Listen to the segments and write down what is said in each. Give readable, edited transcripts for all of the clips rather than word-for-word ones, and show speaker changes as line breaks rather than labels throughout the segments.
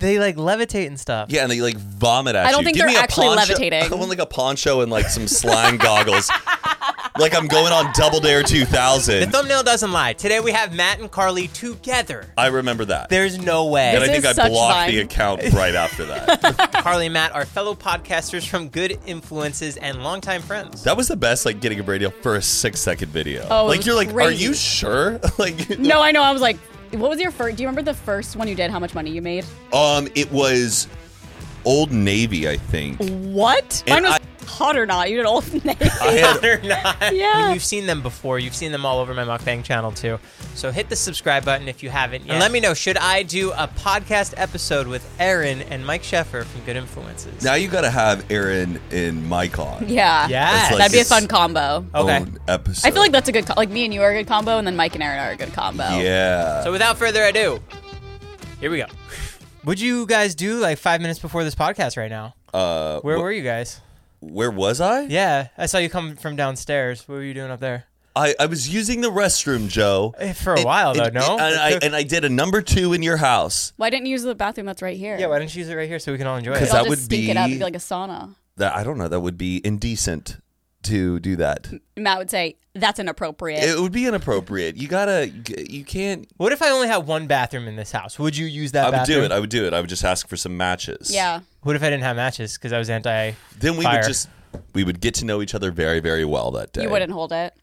They like levitate and stuff.
Yeah, and they like vomit at you.
I don't think
Give
they're
me a
actually
poncho.
levitating.
I want like a poncho and like some slime goggles. Like I'm going on Double Dare
The
2000.
thumbnail doesn't lie. Today we have Matt and Carly together.
I remember that.
There's no way.
And I think
is
I
such
blocked
fun.
the account right after that.
Carly and Matt are fellow podcasters from Good Influences and longtime friends.
That was the best, like, getting a radio for a 6-second video.
Oh, it
like,
was
you're like, are
crazy.
you sure? Like,
No, I know. I was like, what was your first? Do you remember the first one you did? How much money you made?
it was Old Navy, I think.
What?
And
Mine was Hot or Not. You did Old Navy.
I had,
Or not.
Yeah.
I mean, you've seen them before. You've seen them all over my mukbang channel too. So hit the subscribe button if you haven't. And let me know, should I do a podcast episode with Aaron and Mike Sheffer from Good Influences?
now you got to have Aaron and Mike on.
Yeah.
Yes.
It's like
That'd be a
his
fun combo.
Okay.
own episode.
I feel like that's a good, like me and you are a good combo, and then Mike and Aaron are a good combo.
Yeah.
So without further ado, here we go. What'd you guys do like 5 minutes before this podcast right now? Where were you guys?
Where was I?
Yeah, I saw you come from downstairs. What were you doing up there?
I was using the restroom, Joe.
For a while, though, no?
And I did a number 2 in your house.
Why didn't you use the bathroom that's right here?
Yeah, why don't you use it right here so we can all enjoy it?
'Cause
It'll
that
just
would
stink it up.
be-
It'd be like a sauna.
That I don't know. That would be indecent to do that.
Matt would say, that's inappropriate.
It would be inappropriate. You can't.
What if I only had one bathroom in this house? Would you use that
I would
bathroom?
do it. I would do it. I would just ask for some matches.
yeah.
What if I didn't have matches because I was anti?
Then we
Fire.
would get to know each other very, very well that day.
You wouldn't hold it.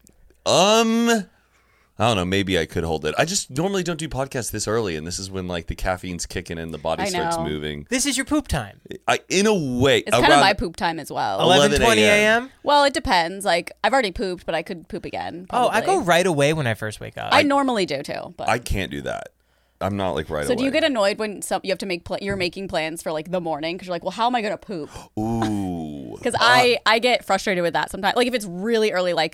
I don't know. Maybe I could hold it. I just normally don't do podcasts this early, and this is when like the caffeine's kicking in, the body
I
starts
know.
moving.
This is your poop time.
In a way,
It's kind of my poop time as well.
11:20 a.m.
Well, it depends. Like, I've already pooped, but I could poop again.
Oh, I
probably.
go right away when I first wake up.
I normally do too. But
I can't do that. I'm not like right
so
away.
do you get annoyed when you have to make you're making plans for like the morning because you're like, well, how am I gonna poop?
Ooh.
Because I get frustrated with that sometimes. Like if it's really early, like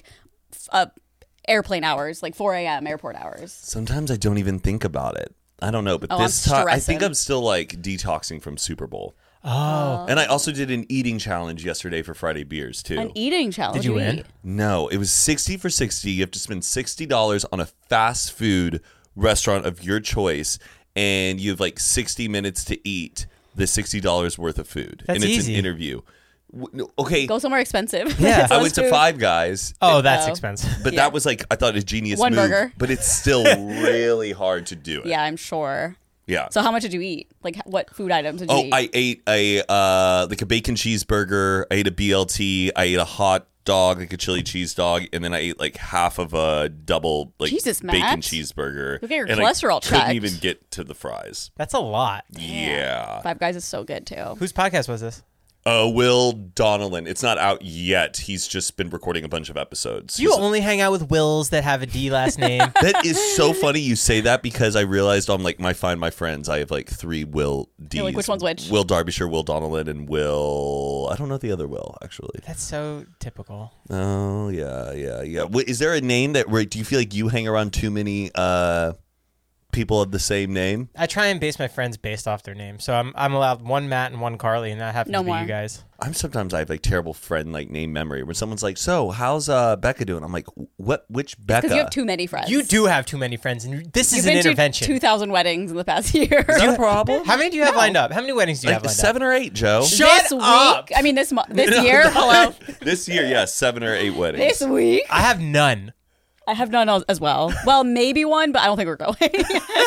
airplane hours, like 4 a.m. airport hours.
Sometimes I don't even think about it. I don't know, but
Oh,
this
I'm
time I
stressing.
think I'm still like detoxing from Super Bowl.
oh,
And I also did an eating challenge yesterday for Friday beers too.
An eating challenge.
Did you
What do
win?
eat?
No, it was 60 for 60. You have to spend $60 on a fast food restaurant of your choice, and you have like 60 minutes to eat the $60 worth of food.
That's
and it's
easy.
an interview. Okay,
Go somewhere expensive.
Yeah.
I went to Five Guys.
oh, that's
Oh.
expensive.
But
Yeah.
that was like, I thought a genius
One
move.
burger.
But it's still really hard to do it.
Yeah, I'm sure.
Yeah.
So how much did you eat? Like what food items did you
Oh,
eat?
I ate a like a bacon cheeseburger. I ate a BLT. I ate a hot dog, like a chili cheese dog, and then I ate like half of a double like
Jesus,
bacon
Matt.
cheeseburger.
Look at your
and
cholesterol
I couldn't
checked.
even get to the fries.
That's a lot.
Yeah.
Five Guys is so good too.
Whose podcast was this?
Will Donnellan. It's not out yet. He's just been recording a bunch of episodes.
You
He's-
only hang out with Wills that have a D last name.
that is so funny you say that because I realized on like my Find My Friends, I have like 3 Will D's.
You're like, which one's which?
Will Derbyshire, Will Donnellan, and Will... I don't know the other Will, actually.
That's so typical.
Oh, yeah. Is there a name that... Do you feel like you hang around too many people of the same name?
I try and base my friends based off their name. So I'm allowed one Matt and one Carly, and that happens
No
to be
more.
you guys.
Sometimes I have like terrible friend like name memory where someone's like, so how's Becca doing? I'm like, which Becca?
Because you have too many friends.
You do have too many friends, and this
You've
is an
been
intervention.
to 2,000 weddings in the past year.
Is that a problem?
How many do you have
No.
lined up? How many weddings do you have
Like
lined
7 or 8, Joe.
Shut
this week,
up.
I mean this this
No,
year.
no.
Hello.
This year, yes, 7 or 8 weddings.
This week,
up? I have none.
I have none as well. Well, maybe one, but I don't think we're going.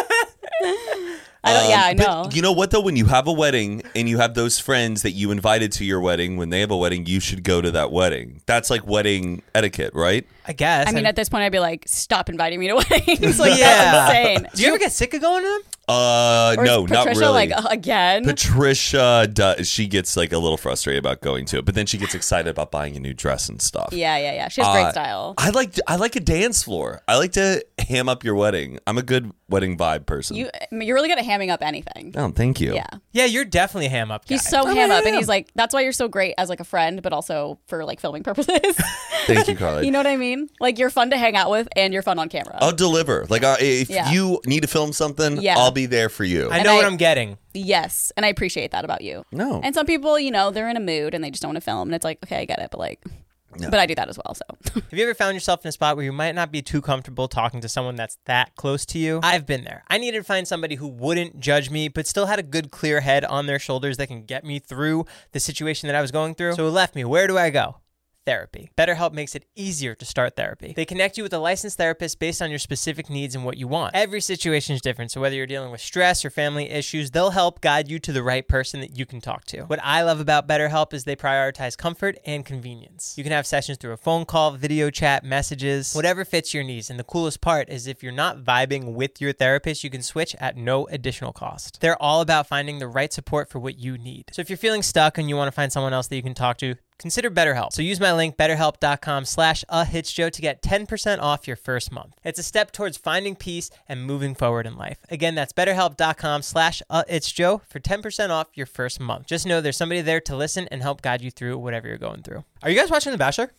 I know.
But you know what though? When you have a wedding and you have those friends that you invited to your wedding, when they have a wedding, you should go to that wedding. That's like wedding etiquette, right?
I guess.
I mean, at this point, I'd be like, stop inviting me to weddings. Like,
Yeah.
that's insane.
do you ever get sick of going to them?
Or
No,
is
not
Patricia
really.
like, again?
Patricia does. She gets like a little frustrated about going to it, but then she gets excited about buying a new dress and stuff.
yeah. She has great style.
I like a dance floor. I like to ham up your wedding. I'm a good wedding vibe person.
You're really good at hamming up anything.
Oh, thank you.
Yeah.
Yeah, you're definitely a ham up guy.
He's so ham up, and he's like, that's why you're so great as like a friend, but also for like filming purposes.
Thank you, Carly.
You know what I mean? Like you're fun to hang out with, and you're fun on camera.
I'll deliver. Like if
Yeah.
you need to film something,
Yeah.
I'll be there for you.
I
And
know what
I-
I'm getting.
Yes, and I appreciate that about you.
No.
And some people, they're in a mood and they just don't want to film, and it's like, okay, I get it, but like, But I do that as well. So
Have you ever found yourself in a spot where you might not be too comfortable talking to someone that's that close to you? I've been there. I needed to find somebody who wouldn't judge me, but still had a good, clear head on their shoulders that can get me through the situation that I was going through. So it left me. Where do I go? Therapy. BetterHelp makes it easier to start therapy. They connect you with a licensed therapist based on your specific needs and what you want. Every situation is different, so whether you're dealing with stress or family issues, they'll help guide you to the right person that you can talk to. What I love about BetterHelp is they prioritize comfort and convenience. You can have sessions through a phone call, video chat, messages, whatever fits your needs. And the coolest part is if you're not vibing with your therapist, you can switch at no additional cost. They're all about finding the right support for what you need. So if you're feeling stuck and you want to find someone else that you can talk to, consider BetterHelp. So use my link, betterhelp.com/ahitsjoe to get 10% off your first month. It's a step towards finding peace and moving forward in life. Again, that's betterhelp.com/ahitsjoe for 10% off your first month. Just know there's somebody there to listen and help guide you through whatever you're going through. Are you guys watching The Bachelor?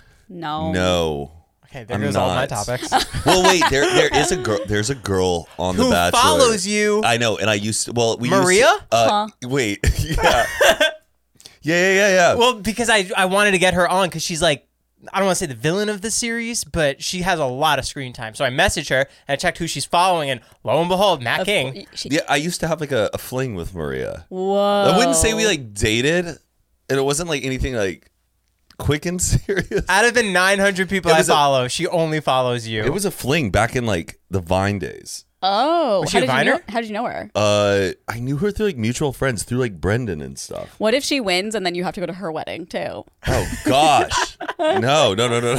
No.
Okay, there goes all my topics.
Well, wait, there is a girl. There's a girl on The Bachelor
who follows you.
I know, and I used to. Well, we
Maria?
Used to, Wait, yeah. Yeah.
Well, because I wanted to get her on because she's like, I don't want to say the villain of the series, but she has a lot of screen time. So I messaged her and I checked who she's following, and lo and behold, Matt King.
Yeah, I used to have like a fling with Maria.
Whoa.
I wouldn't say we like dated, and it wasn't like anything like quick and serious.
Out of the 900 people I follow, she only follows you.
It was a fling back in like the Vine days.
Oh,
Was she a Viner?
How did you know her?
I knew her through like mutual friends, through like Brendan and stuff.
What if she wins and then you have to go to her wedding too?
Oh gosh, no.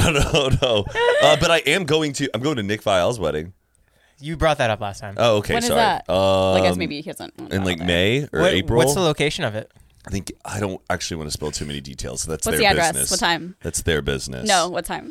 But I'm going to Nick Viall's wedding.
You brought that up last time.
Oh, okay.
When is
Sorry.
that? Well, I guess maybe he hasn't.
In like May or April.
What's the location of it?
I don't actually want to spill too many details. So that's
What's
their
the address?
business.
What time?
That's their business.
No, what time?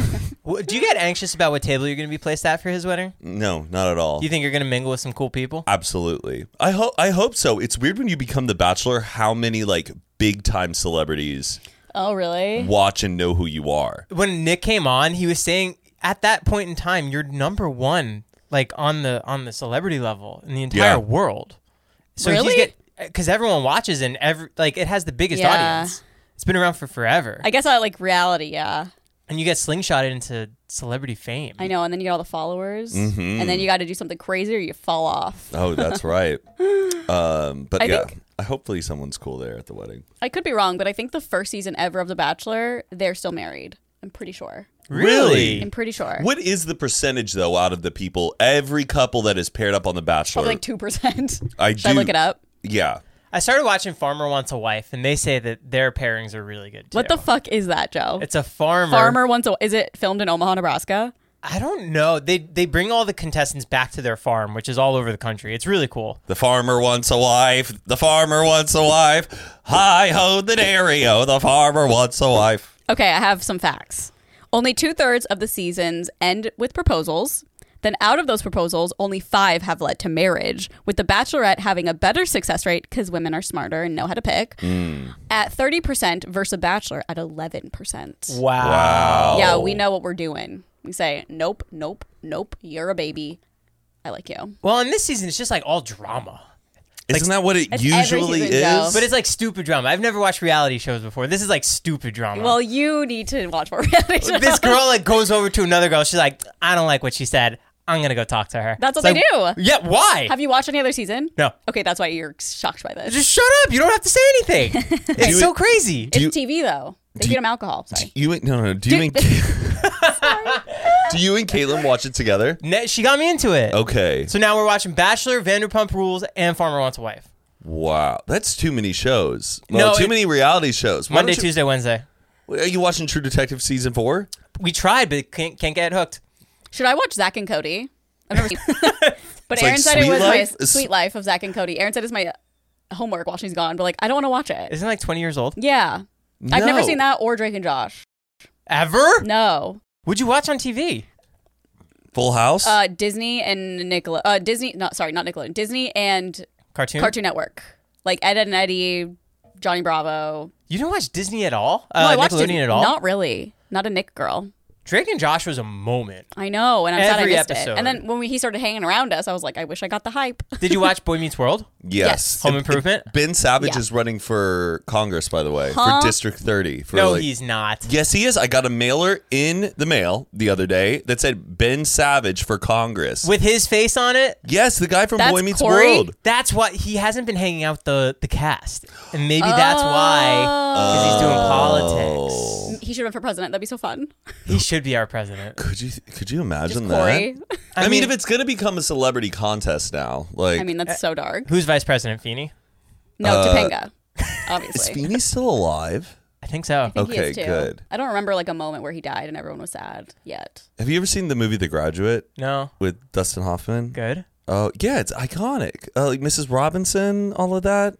Do you get anxious about what table you're going to be placed at for his wedding?
No, not at all.
Do you think you're going to mingle with some cool people?
Absolutely. I hope so. It's weird when you become the Bachelor how many like big time celebrities
Oh, really?
watch and know who you are.
When Nick came on, he was saying at that point in time, you're number one, like on the celebrity level in the entire world. So
Really?
because everyone watches and it has the biggest
Yeah.
audience. It's been around for forever.
I guess I like reality, yeah.
And you get slingshotted into celebrity fame.
I know, and then you get all the followers,
Mm-hmm.
and then you got to do something crazy or you fall off.
Oh, that's right. But
I
yeah,
think-
hopefully someone's cool there at the wedding.
I could be wrong, but I think the first season ever of The Bachelor, they're still married. I'm pretty sure.
Really?
I'm pretty sure.
What is the percentage though out of the people, every couple that is paired up on The Bachelor?
Probably like 2%.
I
Should I look it up?
Yeah.
I started watching Farmer Wants a Wife, and they say that their pairings are really good too.
What the fuck is that, Joe?
It's a farmer.
Farmer wants a... Is it filmed in Omaha, Nebraska?
I don't know. They bring all the contestants back to their farm, which is all over the country. It's really cool.
The farmer wants a wife. The farmer wants a wife. Hi-ho the dairy-o. The farmer wants a wife.
Okay, I have some facts. Only 2/3 of the seasons end with proposals. Then out of those proposals, only 5 have led to marriage, with The Bachelorette having a better success rate because women are smarter and know how to pick, at 30% versus The Bachelor at 11%.
Wow.
Yeah, we know what we're doing. We say, nope, nope, nope, you're a baby. I like you.
Well, in this season, it's just like all drama.
Isn't that what it
It's
usually
every season, Joe.
is?
But it's like stupid drama. I've never watched reality shows before. This is like stupid drama.
Well, you need to watch more reality shows.
this girl like goes over to another girl. She's like, I don't like what she said. I'm gonna go talk to her.
That's what
It's
they
like,
do.
Yeah, why?
Have you watched any other season?
No.
Okay, that's why you're shocked by this.
Just shut up. You don't have to say anything. It's so crazy.
It's TV, though. They feed them alcohol. Sorry.
Do you and Caitlin watch it together?
She got me into it.
Okay.
So now we're watching Bachelor, Vanderpump Rules, and Farmer Wants a Wife.
Wow. That's too many shows.
No,
Well, too many reality shows. Why
Monday,
don't you-
Tuesday, Wednesday.
Are you watching True Detective season 4?
We tried, but can't get hooked.
Should I watch Zach and Cody? I've never seen But
It's
Aaron
like
said it
Sweet
was
Life?
my sweet life of Zach and Cody. Aaron said it's my homework while she's gone, but like I don't want to watch it.
Isn't it like 20 years old?
Yeah. I've never
No.
seen that or Drake and Josh.
Ever?
No.
What'd you watch on TV?
Full House?
Disney and Nickelodeon. Disney, not Nickelodeon. Disney and
Cartoon?
Cartoon Network. Like Ed, Edd n Eddy, Johnny Bravo.
You didn't watch Disney at all?
No, I watched
Nickelodeon
it.
at all?
Not really. Not a Nick girl.
Drake and Josh was a moment.
I know, and I'm sad I
Every
missed
episode.
it. And then when he started hanging around us, I was like, I wish I got the hype.
Did you watch Boy Meets World?
Yes.
Home Improvement?
Ben Savage
Yeah.
is running for Congress, by the way,
Huh?
for District 30. For
No,
like-
he's not.
Yes, he is. I got a mailer in the mail the other day that said Ben Savage for Congress.
With his face on it?
Yes, the guy from
That's
Boy Meets
Corey?
World.
That's why he hasn't been hanging out the cast. And maybe that's why, because he's doing politics.
He should run for president. That'd be so fun.
He should be our president.
Could you imagine
Just Corey.
that? I mean, if it's gonna become a celebrity contest now, like,
I mean, that's so dark.
Who's vice president, Feeney?
No, Topanga,
is
obviously.
Feeney still alive?
I think so.
I think he
Okay,
is too.
good.
I don't remember like a moment where he died and everyone was sad yet.
Have you ever seen the movie The Graduate
No.
with Dustin Hoffman?
Good.
Oh, yeah, it's iconic. Like Mrs. Robinson, all of that.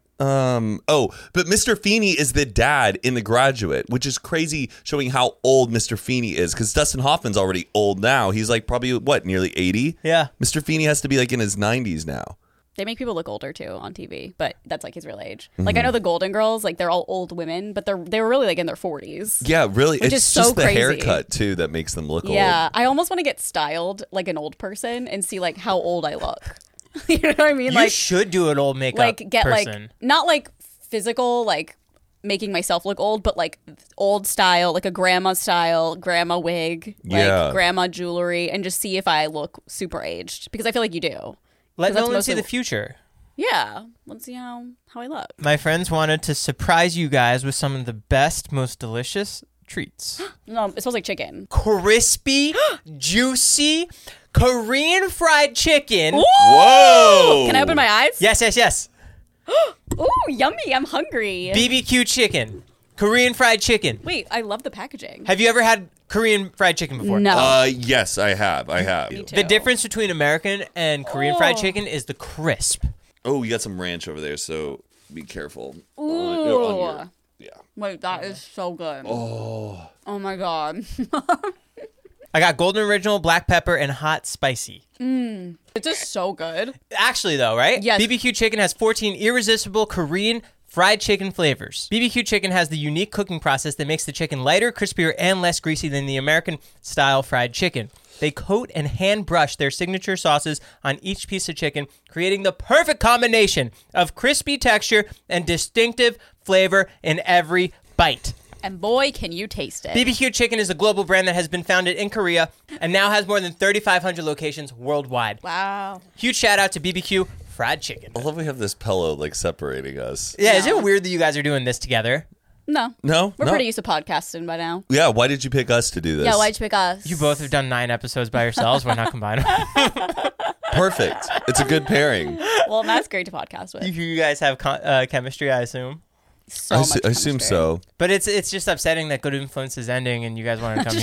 But Mr. Feeney is the dad in The Graduate, which is crazy, showing how old Mr. Feeney is. Because Dustin Hoffman's already old now. He's like probably nearly 80.
Yeah.
Mr. Feeney has to be like in his 90s now.
They make people look older too on TV, but that's like his real age.
Mm-hmm.
Like I know the Golden Girls, like they're all old women, but they were really like in their 40s.
Yeah, really.
Which
It's
is so
just the
crazy.
haircut too that makes them look
Yeah, I almost want to get styled like an old person and see like how old I look. You know what I mean?
You should do an old makeup
like get
person.
like not like physical like making myself look old, but like old style, like a grandma style, grandma wig, like
Yeah.
grandma jewelry, and just see if I look super aged because I feel like you do.
Let
'Cause that's
Nolan see
mostly-
the future.
Yeah, let's see how I look.
My friends wanted to surprise you guys with some of the best, most delicious treats.
No, it smells like chicken.
Crispy, juicy, Korean fried chicken.
Whoa!
Can I open my eyes?
Yes, yes, yes.
Ooh, yummy! I'm hungry.
BBQ chicken. Korean fried chicken.
Wait, I love the packaging.
Have you ever had Korean fried chicken before?
No.
Yes, I have.
Me too.
The difference between American and Korean fried
Oh.
chicken is the crisp.
Oh, you got some ranch over there, so be careful.
Ooh.
Yeah.
Wait, that is so good. Oh my god.
I got golden original, black pepper, and hot spicy.
It's just so good.
Actually, though, right?
Yes.
BBQ chicken has 14 irresistible Korean fried chicken flavors. BBQ chicken has the unique cooking process that makes the chicken lighter, crispier, and less greasy than the American-style fried chicken. They coat and hand brush their signature sauces on each piece of chicken, creating the perfect combination of crispy texture and distinctive flavor in every bite.
And boy, can you taste it.
BBQ Chicken is a global brand that has been founded in Korea and now has more than 3,500 locations worldwide.
Wow.
Huge shout out to BBQ Fried Chicken.
I love we have this pillow like separating us.
Yeah, is
Yeah.
it weird that you guys are doing this together?
No.
No?
We're
No.
pretty used to podcasting by now.
Yeah, why did you pick us to do this?
Yeah, why'd you pick us?
You both have done 9 episodes by yourselves. Why not combine them?
Perfect. It's a good pairing.
Well, Matt's great to podcast with.
You guys have chemistry, I assume.
So
I
much
assume
chemistry.
so.
But it's just upsetting that Good Influence is ending and you guys want to come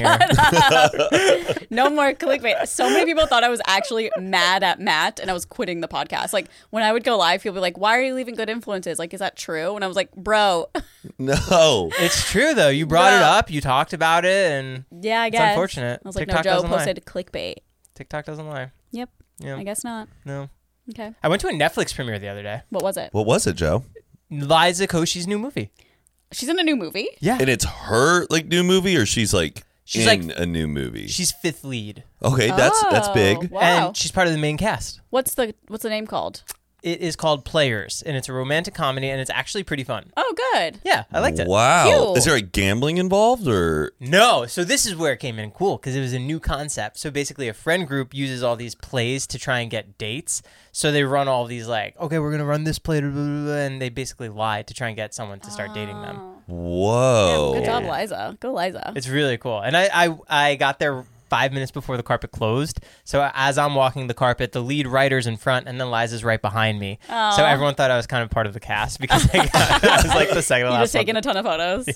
here.
No more clickbait. So many people thought I was actually mad at Matt and I was quitting the podcast. Like when I would go live, people would be like, "Why are you leaving Good Influences? Like, is that true?" And I was like, "Bro,
No.
It's true, though. You brought it
Bro.
up. You talked about it, and
yeah, I guess."
unfortunate.
I was like,
TikTok
"No, Joe
doesn't lie.
posted clickbait."
TikTok doesn't lie.
Yep.
Yeah.
I guess not.
No.
Okay.
I went to a Netflix premiere the other day.
What was it?
What was it, Joe?
Liza Koshy's new movie.
She's in a new movie.
Yeah.
And it's her like new movie, or she's like
She's
in
like-
a new movie?
She's 5th lead.
Okay, that's
Oh,
big.
Wow.
And she's part of the main cast.
What's the name called?
It is called Players, and it's a romantic comedy, and it's actually pretty fun.
Oh, good.
Yeah, I liked it.
Wow.
Cute.
Is there a gambling involved, or
No, so this is where it came in cool because it was a new concept. So basically, a friend group uses all these plays to try and get dates. So they run all these like, okay, we're gonna run this play, blah, blah, blah, and they basically lie to try and get someone to start dating them.
whoa?
Good job, Liza. Go, Liza.
It's really cool. And I got there 5 minutes before the carpet closed. So as I'm walking the carpet, the lead writer's in front, and then Liza's right behind me.
Aw.
So everyone thought I was kind of part of the cast because I was like the second to
You
last
just taking
one.
a ton of photos.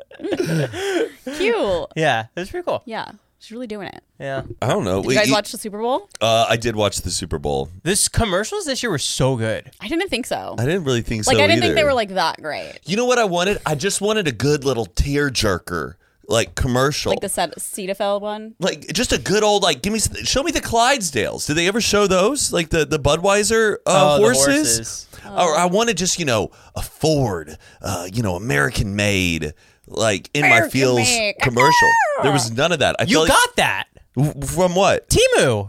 Cute.
Yeah, it was pretty cool.
Yeah, she's really doing it.
Yeah.
I don't know.
Did you guys watch the Super Bowl?
I did watch the Super Bowl.
This commercials this year were so good.
I didn't think so.
I didn't really think
Like
so
I didn't think
either.
they were like that great.
You know what I wanted? I just wanted a good little tear jerker. like commercial.
Like the Cetaphil one?
Like just a good old like show me the Clydesdales. Did they ever show those? Like the Budweiser horses? Or I wanted just, a Ford, American made, like in my feels commercial. There was none of that.
You got that.
From what?
Temu.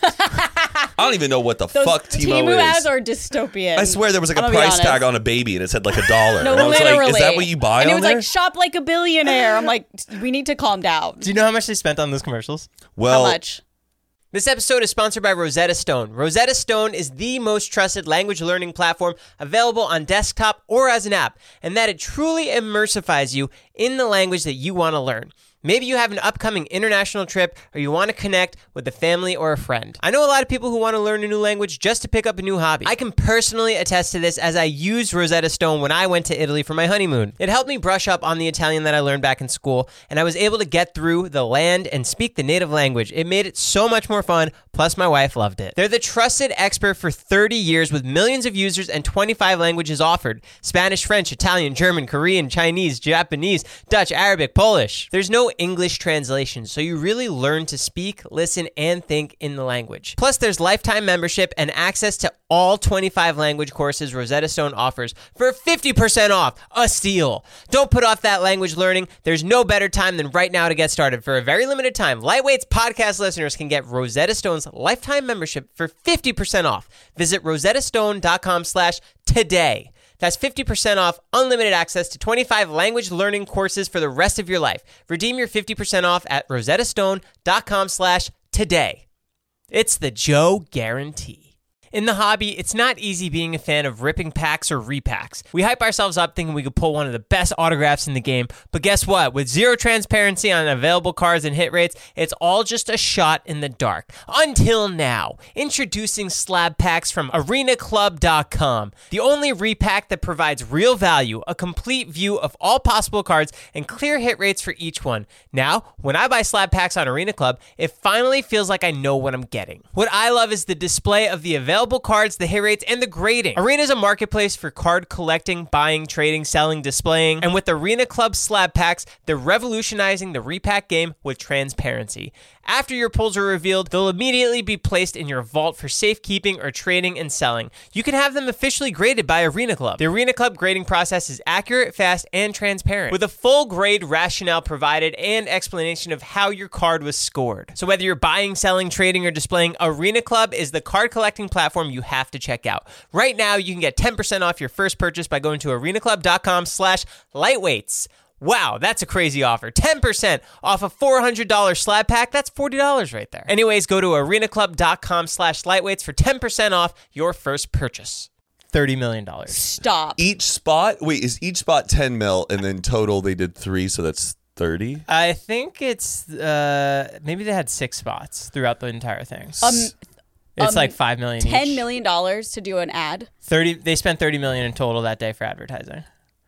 I don't even know what the fuck Temu
Temu
is.
ads are dystopian.
I swear there was like a price tag on a baby and it said like $1.
No,
and I was
literally.
like, is that what you buy
and
on
it was
there?
like, shop like a billionaire. I'm like, we need to calm down.
Do you know how much they spent on those commercials?
Well,
How much?
This episode is sponsored by Rosetta Stone. Rosetta Stone is the most trusted language learning platform available on desktop or as an app, and that it truly immersifies you in the language that you want to learn. Maybe you have an upcoming international trip or you want to connect with a family or a friend. I know a lot of people who want to learn a new language just to pick up a new hobby. I can personally attest to this as I used Rosetta Stone when I went to Italy for my honeymoon. It helped me brush up on the Italian that I learned back in school, and I was able to get through the land and speak the native language. It made it so much more fun, plus my wife loved it. They're the trusted expert for 30 years with millions of users and 25 languages offered. Spanish, French, Italian, German, Korean, Chinese, Japanese, Dutch, Arabic, Polish. There's no English translation, so you really learn to speak, listen, and think in the language. Plus, there's lifetime membership and access to all 25 language courses Rosetta Stone offers for 50% off. A steal. Don't put off that language learning. There's no better time than right now to get started. For a very limited time, Lightweight's podcast listeners can get Rosetta Stone's lifetime membership for 50% off. Visit rosettastone.com/today. That's 50% off unlimited access to 25 language learning courses for the rest of your life. Redeem your 50% off at rosettastone.com/today. It's the Joe guarantee. In the hobby, it's not easy being a fan of ripping packs or repacks. We hype ourselves up thinking we could pull one of the best autographs in the game, but guess what? With zero transparency on available cards and hit rates, it's all just a shot in the dark. Until now. Introducing slab packs from arenaclub.com, the only repack that provides real value, a complete view of all possible cards, and clear hit rates for each one. Now, when I buy slab packs on Arena Club, it finally feels like I know what I'm getting. What I love is the display of the available cards, the hit rates, and the grading. Arena is a marketplace for card collecting, buying, trading, selling, displaying, and with Arena Club slab packs, they're revolutionizing the repack game with transparency. After your pulls are revealed, they'll immediately be placed in your vault for safekeeping or trading and selling. You can have them officially graded by Arena Club. The Arena Club grading process is accurate, fast, and transparent, with a full grade rationale provided and explanation of how your card was scored. So whether you're buying, selling, trading, or displaying, Arena Club is the card collecting platform you have to check out. Right now, you can get 10% off your first purchase by going to arenaclub.com/lightweights. Wow, that's a crazy offer. 10% off a $400 slab pack. That's $40 right there. Anyways, go to arenaclub.com/lightweights for 10% off your first purchase. $30 million.
Stop.
each spot, is each spot 10 mil and then total they did 3, so that's 30?
I think it's, maybe they had 6 spots throughout the entire thing. It's like $5 million each.
$10 million to do an ad?
They spent $30 million in total that day for advertising.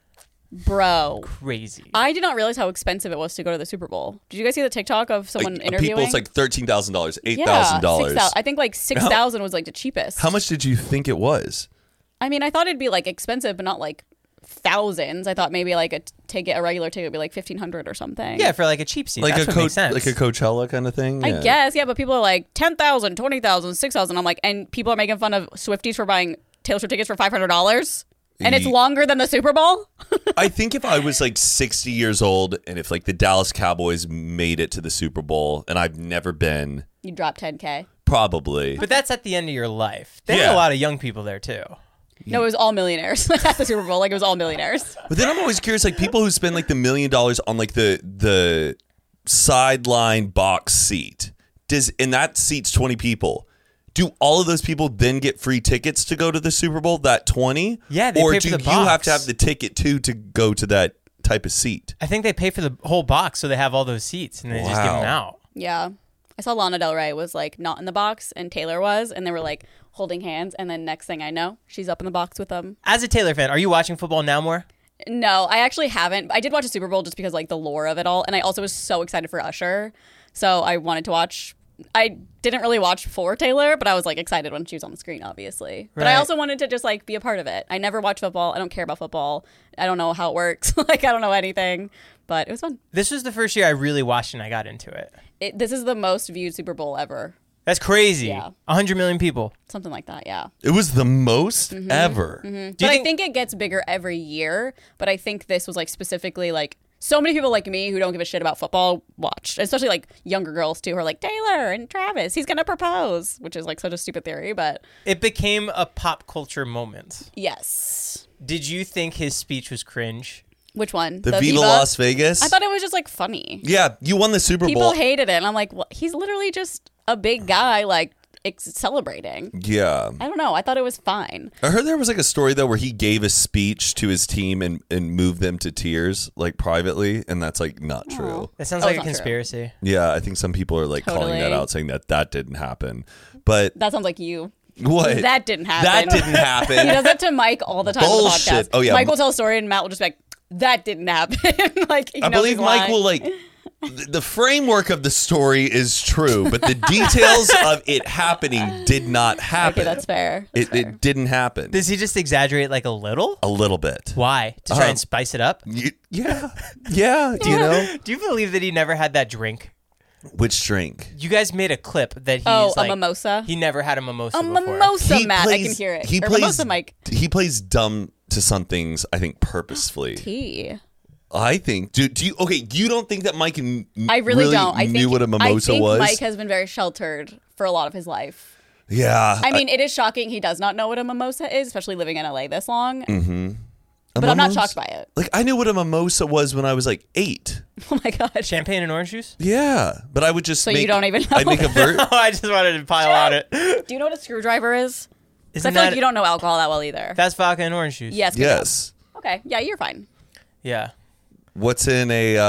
Bro.
Crazy.
I did not realize how expensive it was to go to the Super Bowl. Did you guys see the TikTok of someone interviewing?
People, it's like $13,000, $8,000.
Yeah, I think like $6,000 was like the cheapest.
How much did you think it was?
I mean, I thought it'd be like expensive, but not like thousands. I thought maybe like a regular ticket would be like $1,500 or something.
Yeah, for like a cheap seat.
Like
That's what makes sense.
like a Coachella kind of thing?
I
Yeah.
guess, yeah, but people are like 10,000, 20,000, 6,000. I'm like, and people are making fun of Swifties for buying Taylor Swift tickets for $500, and it's longer than the Super Bowl.
I think if I was like 60 years old and if like the Dallas Cowboys made it to the Super Bowl and I've never been,
You drop 10K.
probably.
But that's at the end of your life. They
Yeah.
had a lot of young people there too.
No, it was all millionaires at the Super Bowl. Like, it was all millionaires.
But then I'm always curious, like people who spend like the $1 million on like the sideline box seat. And that seats 20 people. Do all of those people then get free tickets to go to the Super Bowl, that 20?
Yeah, they
or
pay
do
for the
you have
box.
to have the ticket too to go to that type of seat?
I think they pay for the whole box, so they have all those seats, and they just give them out.
Yeah. I saw Lana Del Rey was like not in the box and Taylor was, and they were like holding hands, and then next thing I know, she's up in the box with them.
As a Taylor fan, are you watching football now more?
No, I actually haven't. I did watch a Super Bowl just because like the lore of it all, and I also was so excited for Usher, so I wanted to watch I didn't really watch for Taylor, but I was like excited when she was on the screen, obviously. But I
Right.
also wanted to just like be a part of it. I never watch football. I don't care about football. I don't know how it works. Like, I don't know anything, but it was fun.
This was the first year I really watched and I got into it.
This is the most viewed Super Bowl ever.
That's crazy.
Yeah.
100 million people.
Something like that, yeah.
It was the most ever.
Do you
But I
think
think it gets bigger every year. But I think this was like specifically like so many people like me who don't give a shit about football watched, especially like younger girls too, who are like, Taylor and Travis, he's gonna propose, which is like such a stupid theory, but
it became a pop culture moment?
yes.
Did you think his speech was cringe?
Which one?
The Viva Las Vegas.
I thought it was just like funny.
Yeah, you won the Super
People
Bowl.
hated it, and I'm like, well, he's literally just a big guy, like celebrating.
Yeah.
I don't know. I thought it was fine.
I heard there was like a story though where he gave a speech to his team and moved them to tears like privately, and that's like not true.
That sounds
Oh,
like
it's
a
not true.
conspiracy.
Yeah, I think some people are like calling that
Totally.
out, saying that didn't happen. But
That sounds like you.
what?
That didn't happen.
That didn't
He
happen.
does that to Mike all the time on the
Bullshit.
podcast.
Oh, yeah.
Mike will tell a story and Matt will just be like, that didn't happen. Like, he
I
knows
believe
he's
Mike
lying.
will like. The framework of the story is true, but the details of it happening did not happen.
Okay, that's fair. That's fair.
It didn't happen.
Does he just exaggerate like a little?
A little bit.
Why? To try and spice it up?
Yeah. Yeah. You know?
Do you believe that he never had that drink?
Which drink?
You guys made a clip that he's
Oh,
like,
a mimosa?
He never had a mimosa
A
before.
mimosa, Matt. I can hear it.
He
Or
plays,
mimosa, Mike.
He plays dumb to some things, I think, purposefully.
Tea.
I think. Do you? Okay, you don't think that Mike
I really don't. I
knew
think,
what a mimosa
I think
was?
Mike has been very sheltered for a lot of his life.
Yeah.
I mean, it is shocking he does not know what a mimosa is, especially living in LA this long.
A
But I'm not
mimosa?
shocked by it.
Like, I knew what a mimosa was when I was like 8.
Oh my god.
Champagne and orange juice?
Yeah, but I would just
So
make,
you don't even know.
I'd make a vert.
Oh, I just wanted to pile on it.
Do you know what a screwdriver is? 'Cause I
Isn't
feel like
that
you don't know alcohol that well either.
That's vodka and orange juice.
Yes. good
Yes.
job. Okay. Yeah, you're fine.
Yeah.
What's in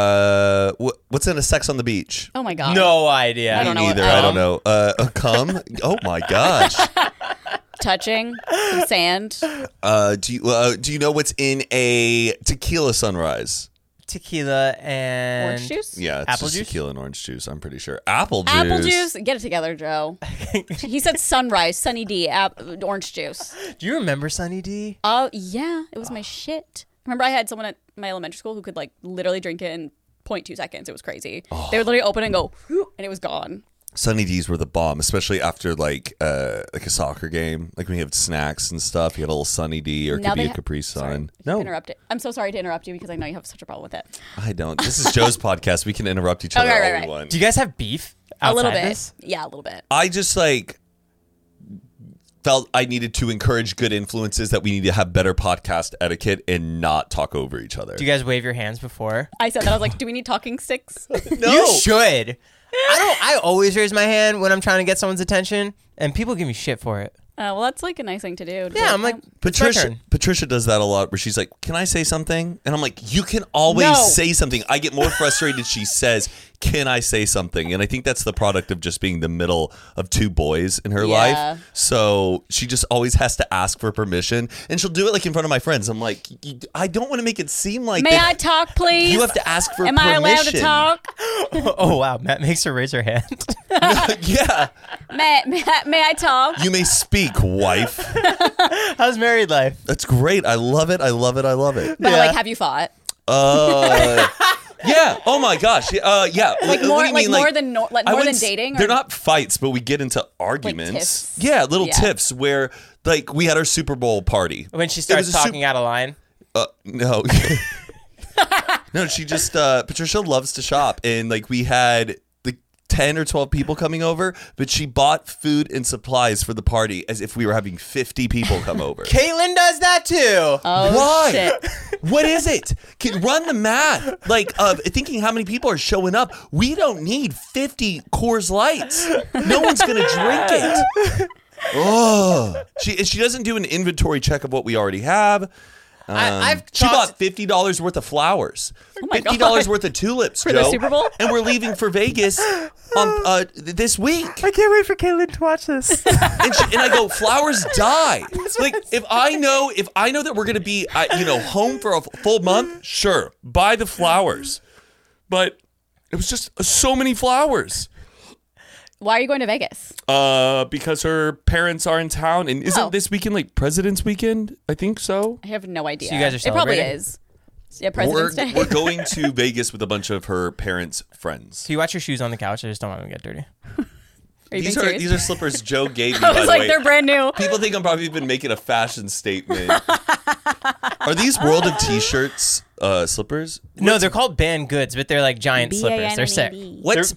a what's in a Sex on the Beach?
Oh my god.
No idea.
I don't know what-
Neither. I don't know. A cum? Oh my gosh.
Touching some sand.
Do you know what's in a tequila sunrise?
Tequila and
Orange juice?
Yeah, it's
Apple
just
juice?
tequila and orange juice. I'm pretty sure. Apple juice.
Apple juice. Get it together, Joe. He said sunrise, Sunny D, orange juice.
Do you remember Sunny D?
Oh yeah, it was my shit. Remember, I had someone at my elementary school who could like literally drink it in 0.2 seconds. It was crazy. They would literally open and go, "Whew," and it was gone.
Sunny D's were the bomb, especially after like a soccer game. Like when you have snacks and stuff, you get a little Sunny D or it
Now
could be
they
a
ha-
Capri
Sorry,
Sun.
I keep
No,
interrupting. I'm so sorry to interrupt you because I know you have such a problem with it.
I don't. This is Joe's podcast. We can interrupt each other
Okay,
all
right,
we
right.
want.
Do you guys have beef?
A little
outside
bit.
this?
Yeah, a little bit.
I just like felt I needed to encourage good influences, that we need to have better podcast etiquette and not talk over each other.
Do you guys wave your hands before?
I said that. I was like, do we need talking sticks?
No.
You should. I always raise my hand when I'm trying to get someone's attention, and people give me shit for it.
Well, that's like a nice thing to do.
Yeah, I'm like, it's my turn.
Patricia does that a lot where she's like, can I say something? And I'm like, you can always
No.
say something. I get more frustrated. She says, can I say something? And I think that's the product of just being the middle of two boys in her
Yeah.
life. So she just always has to ask for permission, and she'll do it like in front of my friends. I'm like, I don't want to make it seem like
May I
that.
talk, please?
You have to ask for
Am
permission.
I allowed to talk?
Oh wow, Matt makes her raise her hand.
Yeah.
May I talk?
You may speak, wife.
How's married life?
That's great. I love it. I love it. I love it.
But
Yeah.
like, have you fought?
Yeah. Oh my gosh. Yeah.
Like
What
more,
do you
like
mean?
more than more
I
than
wouldn't s-
dating.
They're
or-
not fights, but we get into arguments.
tiffs.
Yeah, little
Yeah.
tiffs where like we had our Super Bowl party.
When she
It
starts
was a
talking out of line.
No. No, she just Patricia loves to shop, and like we had like 10 or 12 people coming over, but she bought food and supplies for the party as if we were having 50 people come over.
Caitlin does that too.
Oh
Why?
shit!
What is it? Run the math. Like, thinking how many people are showing up. We don't need 50 Coors Lights. No one's going to drink it. Oh. She doesn't do an inventory check of what we already have.
I've
She
talked-
bought $50 worth of flowers.
my
$50
God.
worth of tulips,
For
Joe.
the Super Bowl?
And we're leaving for Vegas this week.
I can't wait for Caitlin to watch this.
And I go, flowers die. Like if I know that we're gonna be home for a full month, sure, buy the flowers. But it was just so many flowers.
Why are you going to Vegas?
Because her parents are in town, and isn't this weekend like President's Weekend? I think so.
I have no idea.
So you guys are
It probably
celebrating?
is. Yeah, President's Day.
We're going to Vegas with a bunch of her parents' friends.
So you watch your shoes on the couch. I just don't want them to get dirty.
Are you being serious?
These are slippers Joe gave me.
I
by
was
the
like,
way.
they're brand new.
People think I'm probably been making a fashion statement. Are these World of T-shirts slippers?
No, they're called Band Goods, but they're like giant slippers. They're sick.
What's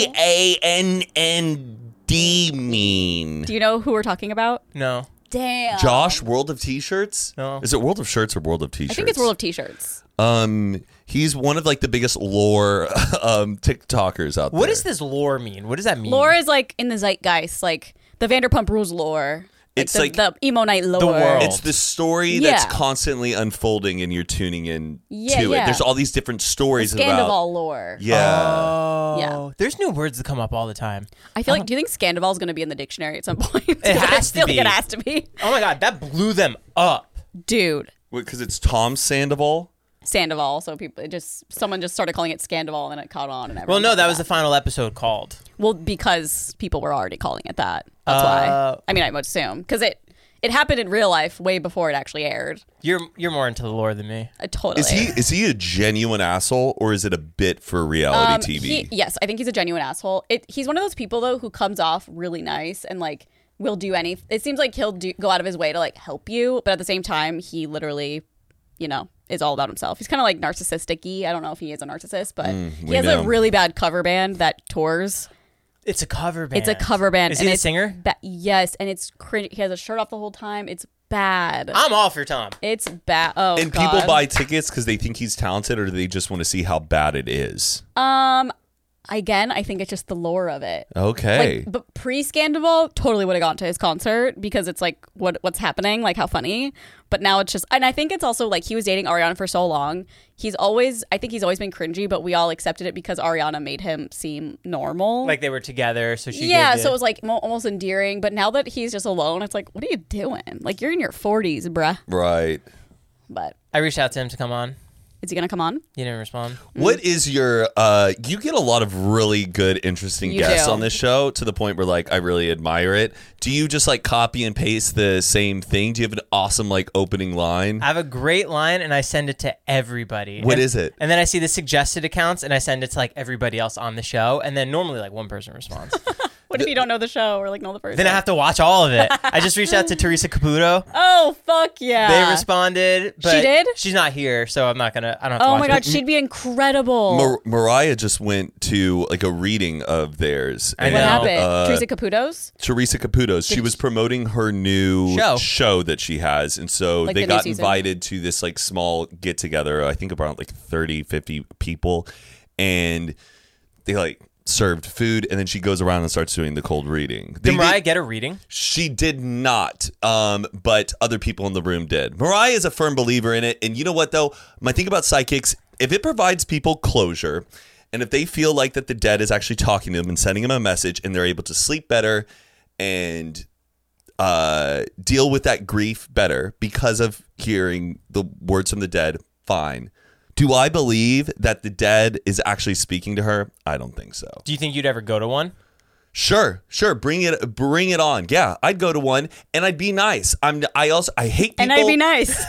BANND mean?
Do you know who we're talking about?
No.
Damn.
Josh, World of T-shirts?
No.
Is it World of Shirts or World of T-shirts?
I think it's World of T-shirts.
He's one of like the biggest lore TikTokers out there.
What does this lore mean? What does that mean?
Lore is like in the zeitgeist, like the Vanderpump Rules lore.
It's
the,
like
the emo night lore.
world.
It's the story that's
Yeah.
constantly unfolding, and you're tuning in
Yeah,
to it.
yeah.
There's all these different stories about.
Scandival lore.
Yeah.
Oh.
Yeah.
There's new words that come up all the time.
I feel like. Do you think Scandival is going to be in the dictionary at some point?
It has to
I feel
be.
like it has to be.
Oh my God, that blew them up.
Dude.
Because it's Tom Sandoval.
Sandoval. So someone just started calling it Scandival, and then it caught on. And
Well,
everyone
no,
called
that
it
was the final episode called.
Well, because people were already calling it that. That's why. I mean, I would assume because it happened in real life way before it actually aired.
You're more into the lore than me.
Totally.
Is he a genuine asshole, or is it a bit for reality TV?
Yes, I think he's a genuine asshole. He's one of those people though who comes off really nice and like will do any. It seems like he'll go out of his way to like help you, but at the same time, he literally, is all about himself. He's kind of like narcissistic-y. I don't know if he is a narcissist, but he has
know.
a really bad cover band that tours.
It's a cover band.
It's a cover band.
Is
and
he a
it's
singer?
Yes, and it's cringe. He has a shirt off the whole time. It's bad.
I'm all for Tom.
It's bad. Oh,
And
God.
people buy tickets because they think he's talented, or do they just want to see how bad it is?
Again, I think it's just the lore of it.
Okay.
Like, but pre-Scandival, totally would have gone to his concert because it's like what's happening, like how funny. But now it's just, and I think it's also like he was dating Ariana for so long. I think he's always been cringy, but we all accepted it because Ariana made him seem normal.
Like they were together, so she
yeah,
gave
so it was like almost endearing. But now that he's just alone, it's like, what are you doing? Like you're in your 40s, bruh.
Right.
But
I reached out to him to come on.
is he gonna come on?
He didn't respond.
What is your you get a lot of really good, interesting
You
guests
do.
on this show to the point where like I really admire it. Do you just like copy and paste the same thing? Do you have an awesome like opening line?
I have a great line, and I send it to everybody.
What
and,
is it?
And then I see the suggested accounts, and I send it to like everybody else on the show, and then normally like one person responds.
What if you don't know the show or like know the person?
Then I have to watch all of it. I just reached out to Teresa Caputo.
Oh fuck yeah!
They responded, but
She did?
She's not here, so I don't have to
Oh
watch
my
it.
god, she'd be incredible.
Mariah just went to like a reading of theirs.
I
and,
What
know.
happened? Teresa Caputo's?
Teresa Caputo's. She was promoting her new
Show.
that she has. And so
Like
they
the new
got
season?
invited to this like small get together, I think around like 30, 50 people. And they like served food, and then she goes around and starts doing the cold reading.
Did Mariah get a reading?
She did not, but other people in the room did. Mariah is a firm believer in it. And you know what, though? My thing about psychics, if it provides people closure, and if they feel like that the dead is actually talking to them and sending them a message, and they're able to sleep better and deal with that grief better because of hearing the words from the dead, fine. Do I believe that the dead is actually speaking to her? I don't think so.
Do you think you'd ever go to one?
Sure. Bring it on. Yeah, I'd go to one, and I'd be nice. I hate people.
And I'd be nice.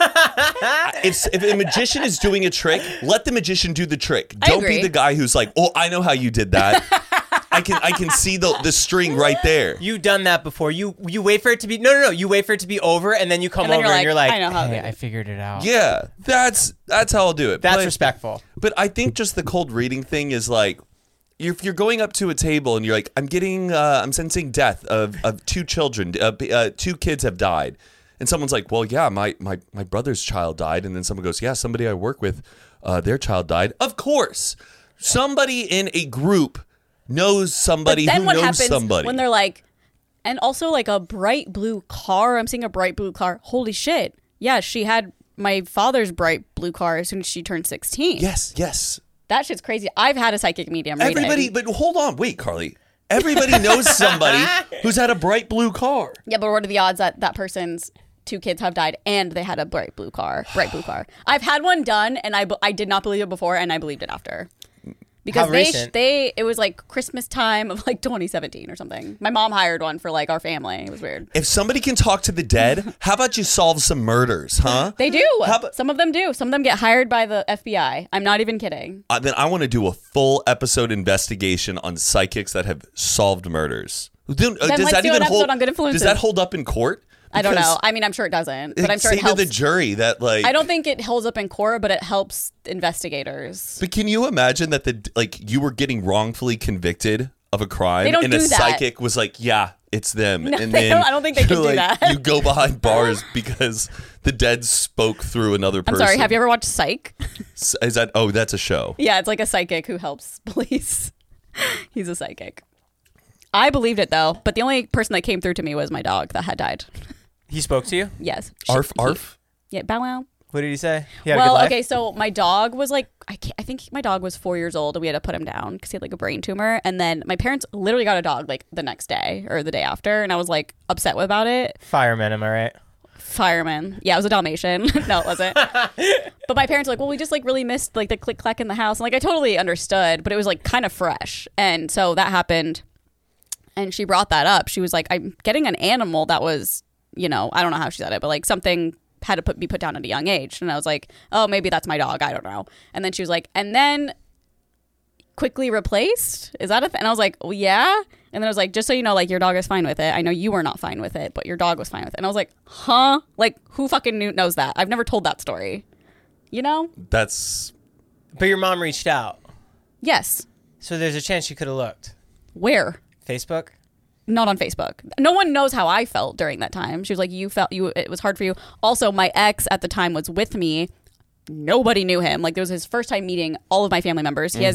If a magician is doing a trick, let the magician do the trick.
I
Don't be
agree.
the guy who's like, "Oh, I know how you did that. I can see the string right there."
You've done that before. You wait for it to be no. You wait for it to be over, and then you come
And then
over and you're like,
I know how
hey,
it is.
I figured it out.
Yeah, that's how I'll do it.
That's
But-
respectful.
But I think just the cold reading thing is like, if you're going up to a table and you're like, I'm sensing death of two children, 2 kids have died. And someone's like, well, yeah, my brother's child died. And then someone goes, yeah, somebody I work with, their child died. Of course, somebody in a group knows somebody
But then
who
what
knows
happens
somebody.
when they're like, and also like a bright blue car. I'm seeing a bright blue car. Holy shit. Yeah, she had my father's bright blue car as soon as she turned 16.
Yes.
That shit's crazy. I've had a psychic medium read
Everybody,
it.
but hold on. Wait, Carly. Everybody knows somebody who's had a bright blue car.
Yeah, but what are the odds that that person's 2 kids have died and they had a bright blue car? I've had one done, and I did not believe it before, and I believed it after. Because
How recent?
it was like Christmas time of like 2017 or something. My mom hired one for like our family. It was weird.
If somebody can talk to the dead, how about you solve some murders, huh?
They do.
How about-
Some of them do. Some of them get hired by the FBI. I'm not even kidding.
Then I want to do a full episode investigation on psychics that have solved murders. Does
let's
that
do
even
an episode
hold?
on good influences.
Does that hold up in court?
I don't
Because
know. I mean, I'm sure it doesn't, but I'm sure
say
it helps.
to the jury that like.
I don't think it holds up in court, but it helps investigators.
But can you imagine that you were getting wrongfully convicted of a crime,
They don't
and
do
a
that.
psychic was like, "Yeah, it's them,"
No,
and
they
then
don't- I don't think they can
you're
do
like,
that.
You go behind bars because the dead spoke through another
I'm
person.
sorry. Have you ever watched Psych?
Is that? Oh, that's a show.
Yeah, it's like a psychic who helps police. He's a psychic. I believed it though, but the only person that came through to me was my dog that had died.
He spoke to you?
Yes.
Arf, arf.
Yeah, bow wow.
What did he say? He had a good
Well,
life?
okay, so my dog was like, I think my dog was 4 years old and we had to put him down because he had like a brain tumor. And then my parents literally got a dog like the next day or the day after. And I was like upset about it.
Fireman, am I right?
Fireman. Yeah, it was a Dalmatian. No, it wasn't. But my parents were like, well, we just like really missed like the click clack in the house. And like I totally understood, but it was like kind of fresh. And so that happened. And she brought that up. She was like, I'm getting an animal that was, I don't know how she said it, but like something had to be put down at a young age. And I was like, oh, maybe that's my dog. I don't know. And then she was like, and then quickly replaced? Is that a thing? And I was like, well, yeah. And then I was like, just so you know, like your dog is fine with it. I know you were not fine with it, but your dog was fine with it. And I was like, huh? Like who fucking knows that? I've never told that story.
That's
But your mom reached out.
Yes.
So there's a chance you could have looked.
Where?
Facebook?
Not on Facebook. No one knows how I felt during that time. She was like, it was hard for you. Also, my ex at the time was with me. Nobody knew him. Like, it was his first time meeting all of my family members. He has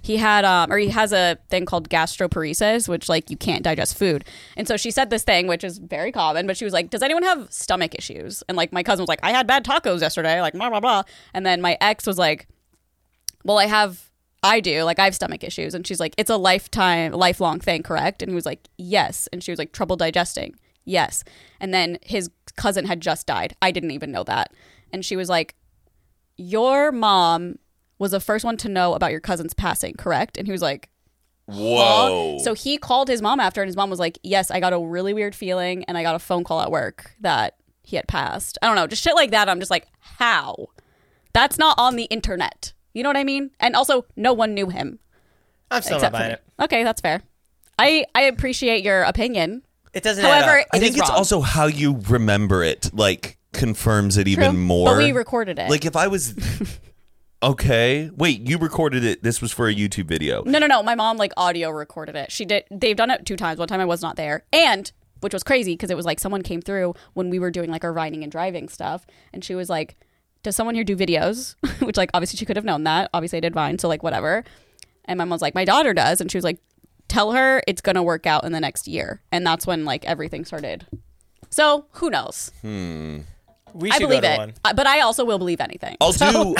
a thing called gastroparesis, which like you can't digest food. And so she said this thing, which is very common, but she was like, does anyone have stomach issues? And like my cousin was like, I had bad tacos yesterday, like blah, blah, blah. And then my ex was like, well, I do. Like, I have stomach issues. And she's like, it's a lifelong thing, correct? And he was like, yes. And she was like, trouble digesting. Yes. And then his cousin had just died. I didn't even know that. And she was like, your mom was the first one to know about your cousin's passing, correct? And he was like,
whoa.
So he called his mom after, and his mom was like, yes, I got a really weird feeling, and I got a phone call at work that he had passed. I don't know, just shit like that. I'm just like, how? That's not on the internet. You know what I mean? And also, no one knew him.
I'm still not
except for
buying
me.
it.
Okay, that's fair. I appreciate your opinion.
It doesn't
However,
add up.
I
it
think
is
it's
wrong.
also how you remember it, like confirms it even
True.
more.
But we recorded it.
Like if I was okay, wait, you recorded it. This was for a YouTube video.
No. My mom like audio recorded it. She did. They've done it 2 times. One time I was not there, and which was crazy because it was like someone came through when we were doing like our riding and driving stuff, and she was like, does someone here do videos? Which like obviously she could have known that. Obviously I did Vine, so like whatever. And my mom was like, my daughter does, and she was like, tell her it's gonna work out in the next year. And that's when like everything started. So who knows?
We
I
should
believe
go to
it,
one.
but I also will believe anything.
I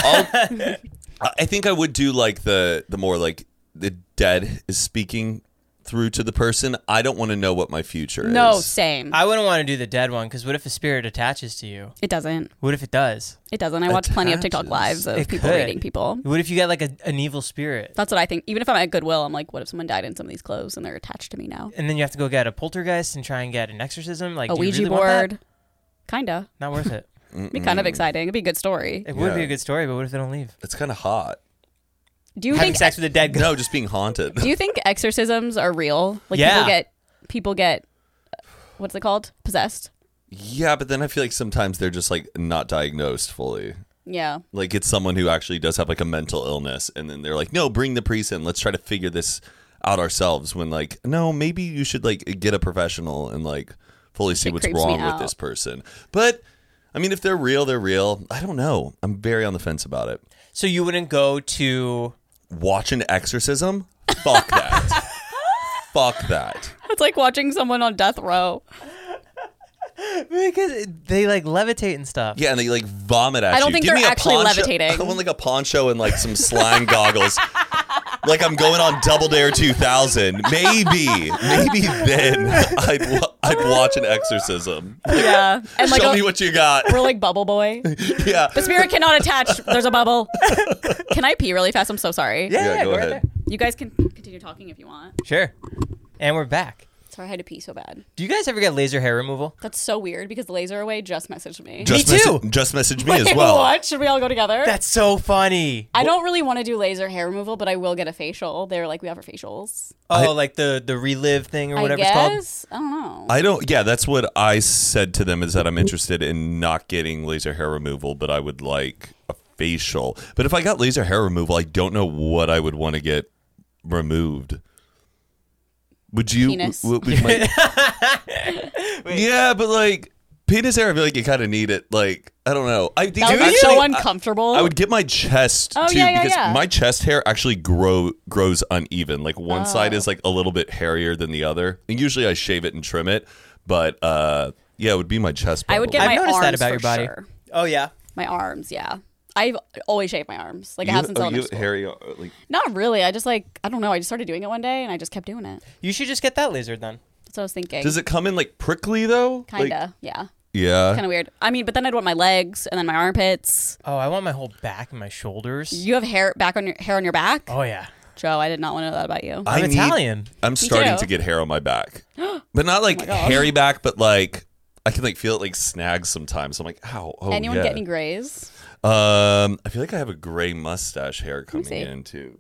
think I would do like the more like the dead is speaking through to the person. I don't want to know what my future
No,
is.
same.
I wouldn't want to do the dead one because what if a spirit attaches to you?
It doesn't.
What if it does?
It doesn't. I watch plenty of TikTok
Attaches.
lives of
It
people
could.
reading people.
What if you get like an evil spirit?
That's what I think. Even if I'm at Goodwill, I'm like, what if someone died in some of these clothes and they're attached to me now?
And then you have to go get a poltergeist and try and get an exorcism? Like,
A
do you
Ouija
really want that?
board. Kinda.
Not worth it.
It'd be kind of exciting. It'd be a good story.
It would be
Yeah.
a good story, but what if they don't leave?
It's kind of hot.
Do you
Having
think
sex with a dead guy.
No, just being haunted.
do you think exorcisms are real? Like
Yeah.
people get what's it called? Possessed?
Yeah, but then I feel like sometimes they're just like not diagnosed fully.
Yeah.
Like it's someone who actually does have like a mental illness, and then they're like, no, bring the priest in. Let's try to figure this out ourselves. When like, no, maybe you should like get a professional and like fully see
It
what's
creeps me
wrong with
out.
this person. But I mean, if they're real, they're real. I don't know. I'm very on the fence about it.
So you wouldn't go to...
Watch an exorcism? Fuck that. Fuck that.
It's like watching someone on death row.
Because they like levitate and stuff.
Yeah, and they like vomit at you.
I don't think
Give
they're
me a
actually
poncho-
levitating.
I want like a poncho and like some slang goggles. Like I'm going on Double Dare 2000. Maybe then I'd watch an exorcism.
Yeah. And like
Show me what you got.
we're like Bubble Boy.
Yeah.
The spirit cannot attach. There's a bubble. Can I pee really fast? I'm so sorry.
Yeah, go
right
ahead.
there.
You guys can continue talking if you want.
Sure. And we're back.
Sorry, I had to pee so bad.
Do you guys ever get laser hair removal?
That's so weird because the laser away just messaged me.
Just
Me too.
Just message me
Wait,
as well.
What? Should we all go together?
That's so funny.
I don't really want to do laser hair removal, but I will get a facial. They're like, we offer facials.
Oh, like the relive thing or whatever it's called?
I don't know.
I don't. Yeah, that's what I said to them is that I'm interested in not getting laser hair removal, but I would like a facial. But if I got laser hair removal, I don't know what I would want to get removed. Would you?
Penis.
Yeah, but like penis hair, I feel like you kind of need it. Like I don't know. I think
That would be so uncomfortable.
I would get my chest
Oh,
too
yeah,
because my chest hair actually grows uneven. Like one side is like a little bit hairier than the other. And usually I shave it and trim it, but yeah, it would be my chest.
I would get
I've
my
noticed
arms
that about
for
your body.
sure.
Oh, yeah.
My arms, yeah. I've always shaved my arms. Like I have since
you
elementary school.
hairy like
Not really. I just like, I don't know. I just started doing it one day and I just kept doing it.
You should just get that lasered then.
That's what I was thinking.
Does it come in like prickly though?
Kinda,
Like,
yeah.
yeah.
Kind of weird. I mean, but then I'd want my legs and then my armpits.
Oh, I want my whole back and my shoulders.
You have hair on your back?
Oh, yeah.
Joe, I did not want to know that about you.
I'm Italian.
I'm starting
too.
to get hair on my back, but not like
gosh.
hairy back, but like I can like feel it like snags sometimes. I'm like, ow. Oh,
Anyone
yeah.
get any grays?
I feel like I have a gray mustache hair coming
see.
in too.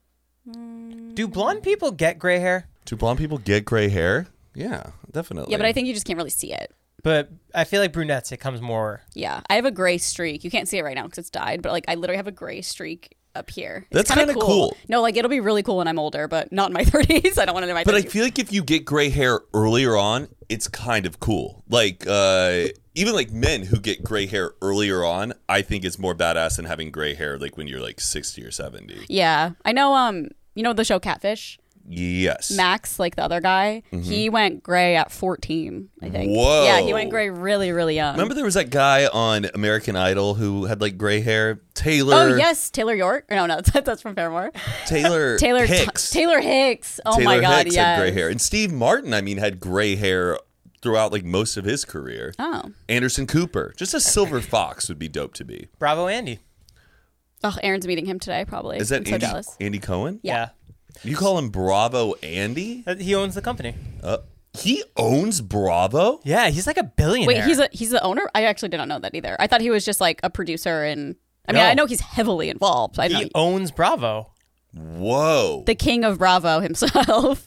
Do blonde people get gray hair?
Do blonde people get gray hair? Yeah, definitely.
Yeah, but I think you just can't really see it.
But I feel like brunettes, it comes more.
Yeah, I have a gray streak. You can't see it right now because it's dyed, but like I literally have a gray streak up here. It's
That's
kinda
kinda cool.
No, like it'll be really cool when I'm older, but not in my 30s. I don't want it in my 30s.
But I feel like if you get gray hair earlier on, it's kind of cool. Like even like men who get gray hair earlier on, I think it's more badass than having gray hair like when you're like 60 or 70.
Yeah, I know. You know the show Catfish?
Yes.
Max, like the other guy, he went gray at 14. I think.
Whoa.
Yeah, he went gray really, really young.
Remember there was that guy on American Idol who had like gray hair? Taylor.
Oh yes, Taylor York. No, that's from Paramore.
Taylor Hicks.
Taylor Hicks. Oh
Taylor
my God,
Hicks
yes.
had gray hair. And Steve Martin, I mean, had gray hair throughout like most of his career.
Oh.
Anderson Cooper. Just a silver fox would be dope to be.
Bravo, Andy.
Oh, Aaron's meeting him today. Probably.
Is that
I'm so jealous.
Andy Cohen?
Yeah.
You call him Bravo Andy?
He owns the company.
He owns Bravo?
Yeah, he's like a billionaire.
Wait, he's the owner? I actually did not know that either. I thought he was just like a producer, and I mean,
No.
I know he's heavily involved. I know
He owns Bravo.
Whoa.
the king of Bravo himself.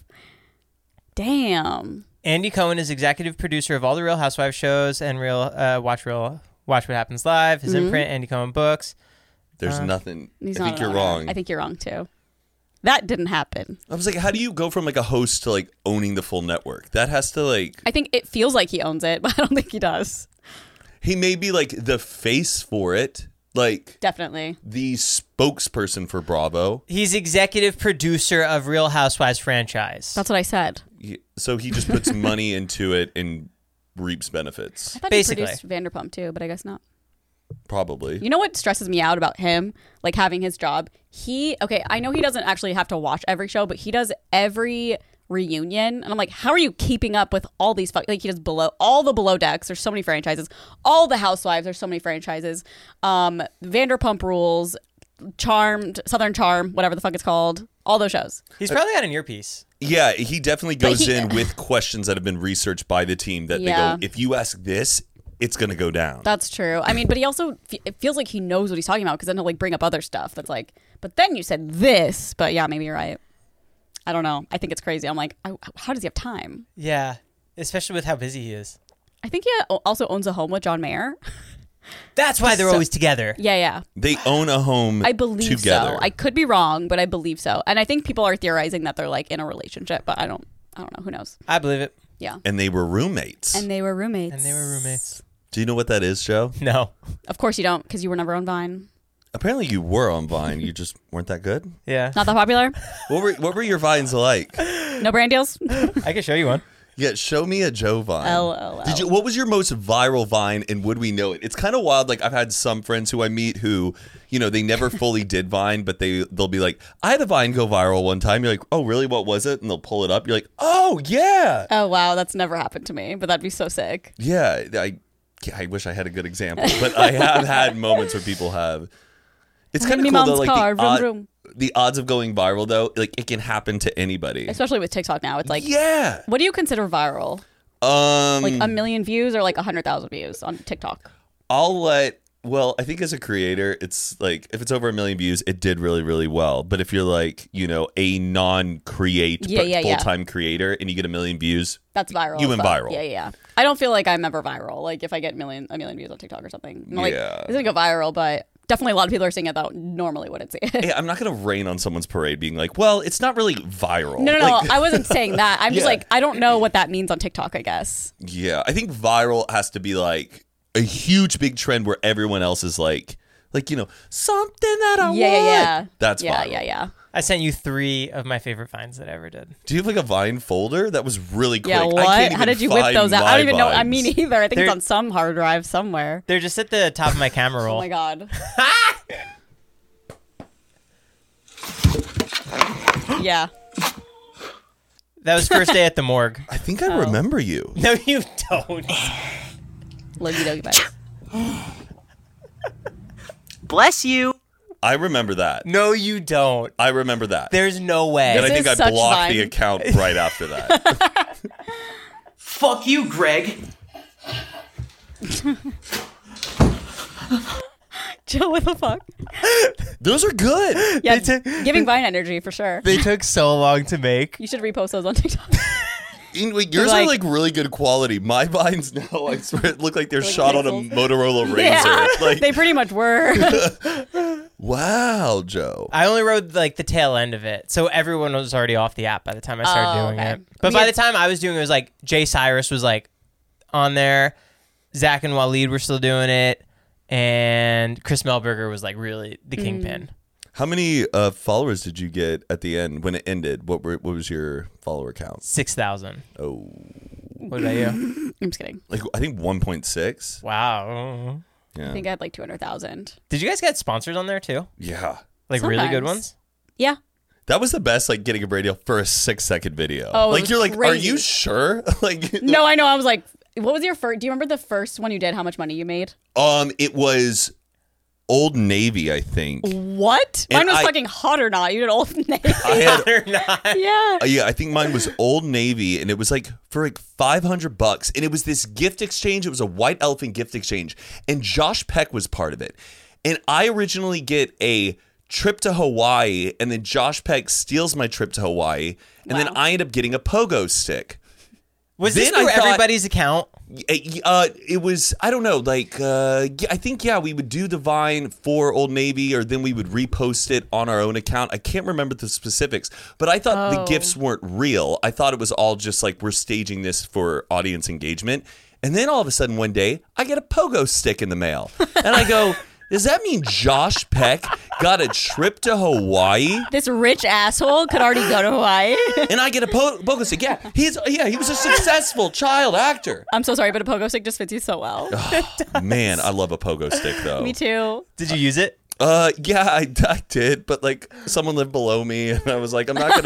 Damn.
Andy Cohen is executive producer of all the Real Housewives shows and Watch What Happens Live, his imprint, Andy Cohen books.
There's nothing.
He's
I
not
think
an
you're
owner.
wrong.
I think you're wrong too. That didn't happen.
I was like, how do you go from like a host to like owning the full network? That has to like,
I think it feels like he owns it, but I don't think he does.
he may be like the face for it, like
Definitely.
the spokesperson for Bravo.
He's executive producer of Real Housewives franchise.
That's what I said.
So he just puts money into it and reaps benefits.
I thought
Basically.
he produced Vanderpump too, but I guess not.
Probably.
You know what stresses me out about him, like having his job? I know he doesn't actually have to watch every show, but he does every reunion. And I'm like, how are you keeping up with all these, like he does all the below decks. There's so many franchises. All the Housewives, there's so many franchises. Vanderpump Rules, Charmed, Southern Charm, whatever the fuck it's called. All those shows.
He's probably got an earpiece.
Yeah, he definitely goes
he-
in with questions that have been researched by the team that
Yeah.
they go, if you ask this, it's going to go down.
That's true. I mean, but he also, it feels like he knows what he's talking about because then he'll like bring up other stuff that's like, but then you said this. But yeah, maybe you're right. I don't know. I think it's crazy. I'm like, how does he have time?
Yeah, especially with how busy he is.
I think he also owns a home with John Mayer.
That's why they're always together.
Yeah.
They own a home
I believe
together.
so. I could be wrong, but I believe so. And I think people are theorizing that they're like in a relationship, but I don't know. Who knows?
I believe it.
Yeah.
And they were roommates.
And they were roommates.
Do you know what that is, Joe?
No.
Of course you don't, because you were never on Vine.
Apparently you were on Vine. You just weren't that good.
Yeah.
Not that popular?
What were your Vines like?
No brand deals?
I can show you one.
Yeah, show me a Joe Vine.
LOL.
What was your most viral Vine, and would we know it? It's kind of wild. Like I've had some friends who I meet who, they never fully did Vine, but they'll be like, I had a Vine go viral one time. You're like, oh really? What was it? And they'll pull it up. You're like, oh yeah,
Oh, wow. That's never happened to me, but that'd be so sick.
yeah. I wish I had a good example, but I have had moments where people have. It's kind of
Minnie
cool though,
Mom's
like
car, vroom, vroom.
the odds of going viral though, like it can happen to anybody.
Especially with TikTok now. It's like,
Yeah.
what do you consider viral? Like 1 million views or like 100,000 views on TikTok?
Well, I think as a creator, it's like if it's over 1 million views, it did really, really well. But if you're like, a non-create but full-time creator and you get 1 million views,
that's viral.
You went viral.
Yeah. I don't feel like I'm ever viral. Like if I get a million views on TikTok or something, I'm like,
Yeah.
it's gonna go viral. But definitely a lot of people are seeing it that normally wouldn't see it.
hey, I'm not going to rain on someone's parade being like, well, it's not really viral.
No,
Like,
I wasn't saying that. I'm just
Yeah.
like, I don't know what that means on TikTok, I guess.
Yeah, I think viral has to be like a huge, big trend where everyone else is like something that I want.
Yeah.
That's
Yeah,
viral.
yeah.
I sent you 3 of my favorite finds that I ever did.
Do you have like a Vine folder? That was really quick.
Yeah,
I
what?
can't
How
even
did you whip
find
those out?
my
I don't even know. I
Vines.
mean, either. I think
They're-
it's on some hard drive somewhere.
They're just at the top of my camera roll.
Oh my god. Yeah.
That was first day at the morgue.
I think I remember you.
No, you don't.
Logie dogie bites.
Bless you.
I remember that.
No, you don't.
I remember that.
There's no way.
And I
This
think
is
I
such
blocked the
Vine.
account right after that.
Fuck you, Greg.
Jill, what the fuck?
Those are good.
Yeah,
They
giving Vine energy for sure.
They took so long to make.
You should repost those on TikTok.
Yours are like really good quality. My Vines now, I swear, look like they're shot on a
pixels.
Motorola Razr.
Yeah,
Like,
they pretty much were.
wow, Joe.
I only rode like the tail end of it, so everyone was already off the app by the time I started doing
okay.
it. But by the time I was doing it, was like Jay Cyrus was like on there, Zach and Waleed were still doing it, and Chris Melberger was like really the kingpin.
How many followers did you get at the end when it ended? What was your follower count?
6,000.
Oh,
What about you?
I'm just kidding.
like I think 1.6.
Wow.
Yeah.
I think I had like 200,000.
Did you guys get sponsors on there too?
Yeah.
Like really good
Sometimes.
ones?
Yeah.
That was the best, like getting a radio for a 6-second video.
Oh, it
like
was
you're like, are
crazy.
you sure? Like,
No, I know. I was like, what was your first? Do you remember the first one you did? How much money you made?
it was Old Navy, I think.
What?
And
Mine was
I-
fucking hot or not. You did Old Navy.
I had,
Or not?
Yeah.
yeah, I think mine was Old Navy, and it was like for like $500, and it was this gift exchange. It was a white elephant gift exchange, and Josh Peck was part of it. And I originally get a trip to Hawaii, and then Josh Peck steals my trip to Hawaii, and then
Wow.
I end up getting a pogo stick.
Was this
Then I
through
thought-
everybody's account?
It was, I don't know, like I think we would do the Vine for Old Navy, or then we would repost it on our own account. I can't remember the specifics, but I thought the
Oh.
gifts weren't real. I thought it was all just like we're staging this for audience engagement. And then all of a sudden one day I get a pogo stick in the mail, and I go, does that mean Josh Peck got a trip to Hawaii?
This rich asshole could already go to Hawaii.
And I get a pogo stick. Yeah, he was a successful child actor.
I'm so sorry, but a pogo stick just fits you so well.
Man, I love a pogo stick though.
Me too.
Did you use it?
Yeah, I did, but like someone lived below me, and I was like, I'm not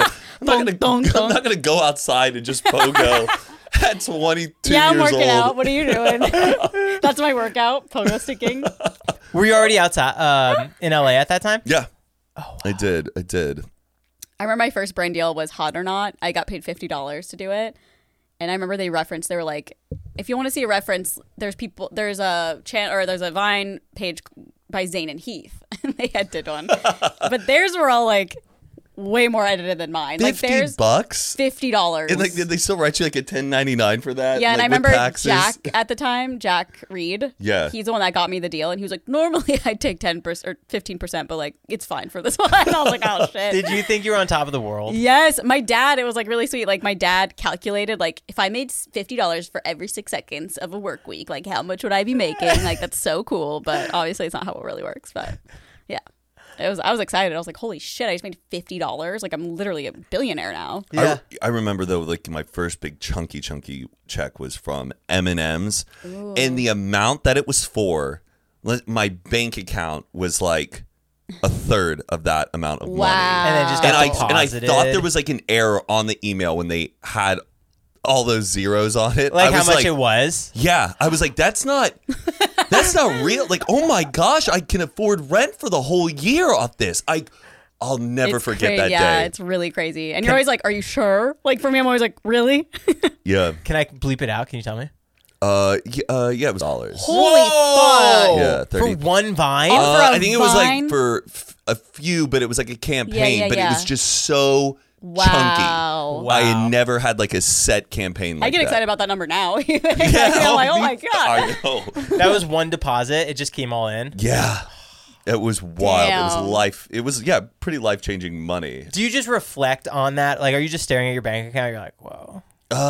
gonna go outside and just pogo at 22
Yeah, I'm
years
working
old.
out. What are you doing? That's my workout, pogo sticking.
Were you already outside in LA at that time?
Yeah, I did.
I remember my first brand deal was Hot or Not. I got paid $50 to do it. And I remember they were like, if you want to see a reference, there's a Vine page by Zane and Heath. And they had did one. But theirs were all like way more edited than mine. Like theirs
$50,
$50.
and like did they still write you like a 1099 for that?
Yeah, and
like,
I remember
with taxes?
Jack at the time, Jack Reed.
Yeah.
He's the one that got me the deal. And he was like, normally I'd take 10% or 15%, but like, it's fine for this one. And I was like, oh shit.
Did you think you were on top of the world?
Yes. My dad, it was like really sweet. Like my dad calculated, like if I made $50 for every 6 seconds of a work week, like how much would I be making? Like that's so cool. But obviously it's not how it really works. But yeah. I was excited. I was like, holy shit, I just made $50. Like I'm literally a billionaire now.
Yeah.
I remember though, like my first big chunky check was from M&M's, and the amount that it was for, my bank account was like a third of that amount of money.
Wow.
And then just
And
got
I
deposited.
thought there was like an error on the email when they had all those zeros on it.
Like
I
how
was
much it was?
Yeah, I was like, that's not That's not real. Like, oh my gosh, I can afford rent for the whole year off this. I'll never
It's
forget
cra-
that
yeah,
day.
it's really crazy. And you're always like, are you sure? Like for me, I'm always like, really?
Yeah.
Can I bleep it out? Can you tell me?
Yeah, it was dollars.
Holy fuck.
Yeah, 30.
For one Vine?
Oh, for a
I think it was like
Vine?
for a few, but it was like a campaign.
Yeah,
but it was
yeah.
just so
Wow.
chunky.
Wow.
I had never had like a set campaign like
I get
that.
excited about that number now. I'm
Yeah,
like, oh
me-
my God.
I know.
That was one deposit. It just came all in.
Yeah. It was wild. It was
Damn.
life. It was, yeah, pretty life-changing money.
Do you just reflect on that? Like, are you just staring at your bank account? You're like, whoa.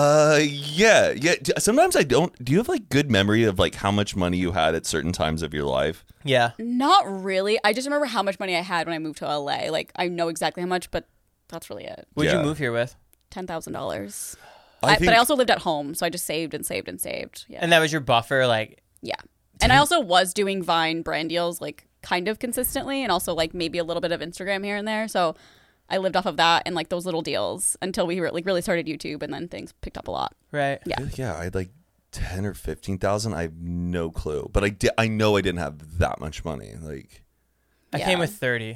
Yeah. Sometimes I don't. Do you have like good memory of like how much money you had at certain times of your life?
Yeah.
Not really. I just remember how much money I had when I moved to LA. Like, I know exactly how much, but that's really it.
What'd
Yeah.
you move here with?
$10,000.
I think-
But I also lived at home, so I just saved and saved and saved. Yeah.
And that was your buffer? Like,
Yeah. And I also was doing Vine brand deals like kind of consistently and also like maybe a little bit of Instagram here and there. So I lived off of that and like those little deals until we like really started YouTube and then things picked up a lot.
right.
Yeah.
Yeah, I had like 10 or 15,000. I have no clue. But I know I didn't have that much money. Like,
I
Yeah.
came with 30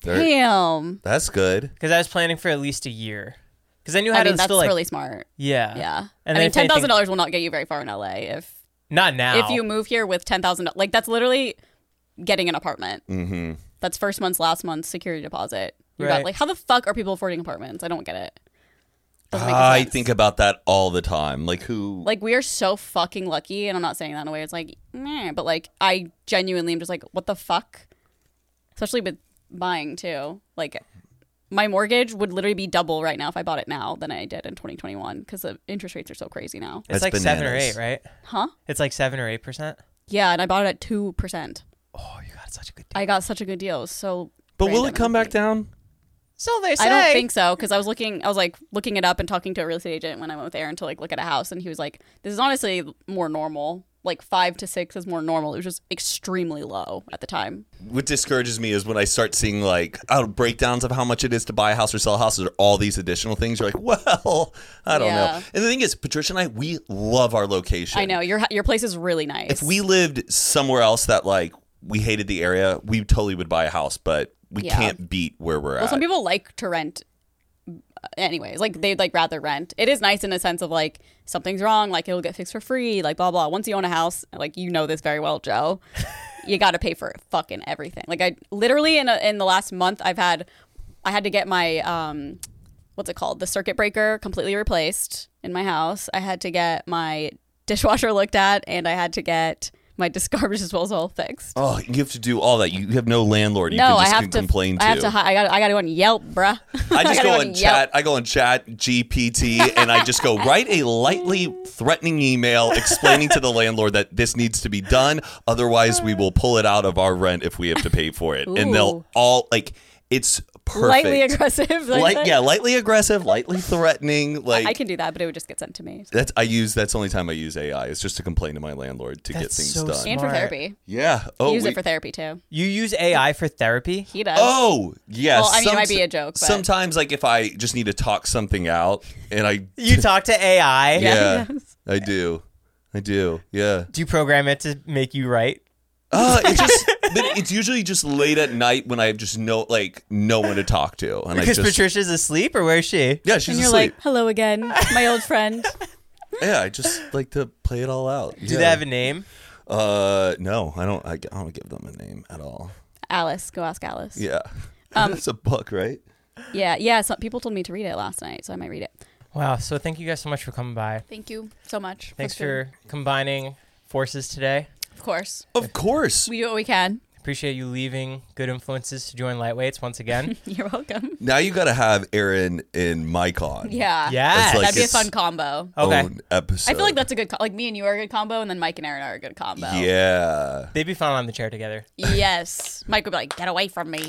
Damn.
that's good.
because I was planning for at least a year. Because I knew how
I mean,
to
that's
still like,
really smart.
yeah.
Yeah.
And
I
then
mean,
if anything-
$10,000 will not get you very far in LA
Not now.
if you move here with $10,000. Like that's literally getting an apartment.
Mm-hmm.
That's first month's, last month's security deposit. You
Right.
got like, how the fuck are people affording apartments? I don't get it. Doesn't make
I
sense.
think about that all the time. Like, who?
Like we are so fucking lucky, and I'm not saying that in a way it's like, meh, but like I genuinely am just like, what the fuck? Especially with buying too. Like my mortgage would literally be double right now if I bought it now than I did in 2021 because the interest rates are so crazy now.
It's
That's
like 7 or
bananas.
8, right?
Huh?
It's like 7 or 8%.
Yeah, and I bought it at 2%.
Oh, you got such a good deal.
I got such a good deal. So,
But will
random,
it come back down?
So they say.
I don't think so because I was like looking it up and talking to a real estate agent when I went with Aaron to like look at a house, and he was like, "This is honestly more normal. Like 5 to 6 is more normal. It was just extremely low at the time."
What discourages me is when I start seeing like breakdowns of how much it is to buy a house or sell a house or all these additional things. You're like, well, I don't
Yeah.
know. And the thing is, Patricia and I, we love our location.
I know your place is really nice.
If we lived somewhere else that like we hated the area, we totally would buy a house, but we
Yeah.
can't beat where we're
well,
at.
some people like to rent. Anyways, like they'd like rather rent. It is nice in a sense of like something's wrong, like it'll get fixed for free, like blah blah. Once you own a house, like you know this very well, Joe, you got to pay for fucking everything. Like I literally in the last month, I had to get my what's it called, the circuit breaker completely replaced in my house. I had to get my dishwasher looked at, and I had to get my garbage disposal fixed.
Oh, you have to do all that. You have no landlord. You
No,
can
I
just
have to
complain to.
I have to. I got to go on Yelp, bruh.
I just
gotta
go
on
on
Yelp.
chat. I go on Chat GPT, and I just go write a lightly threatening email explaining to the landlord that this needs to be done. Otherwise, we will pull it out of our rent if we have to pay for it. And they'll
Ooh.
all like it's perfect.
Lightly aggressive.
Lightly aggressive, lightly threatening. Like
I can do that, but it would just get sent to me.
that's the only time I use AI. It's just to complain to my landlord to get
That's
things
so
done.
And for
Smart.
therapy.
Yeah.
I
Oh,
use
we-
it for therapy too.
You use AI for therapy?
He does.
Oh, yes.
Well, I mean, it might be a joke, but-
Sometimes, like, if I just need to talk something out, and I,
You talk to AI?
yeah,
Yes.
I do, yeah.
Do you program it to make you write?
But it's usually just late at night when I have just no one to talk to, and
Because
I just,
Patricia's asleep, or where is she?
yeah, she's
And you're
asleep.
like, hello again, my old friend.
Yeah, I just like to play it all out.
Do they have a name?
No, I don't. I don't give them a name at all.
Alice. Go ask Alice.
Yeah, it's a book, right?
Yeah. Some people told me to read it last night, so I might read it.
Wow. So thank you guys so much for coming by.
Thank you so much.
Thanks for combining forces today.
Of course.
Of course.
We do what we can.
Appreciate you leaving good influences to join Lightweights once again.
You're welcome.
Now you got to have Aaron and Mike on.
Yeah.
Yes.
It's like
That'd be a
it's
fun combo.
Okay.
Own episode.
I feel like that's a good like me and you are a good combo, and then Mike and Aaron are a good combo.
Yeah.
They'd be fun on the chair together.
Yes. Mike would be like, get away from me.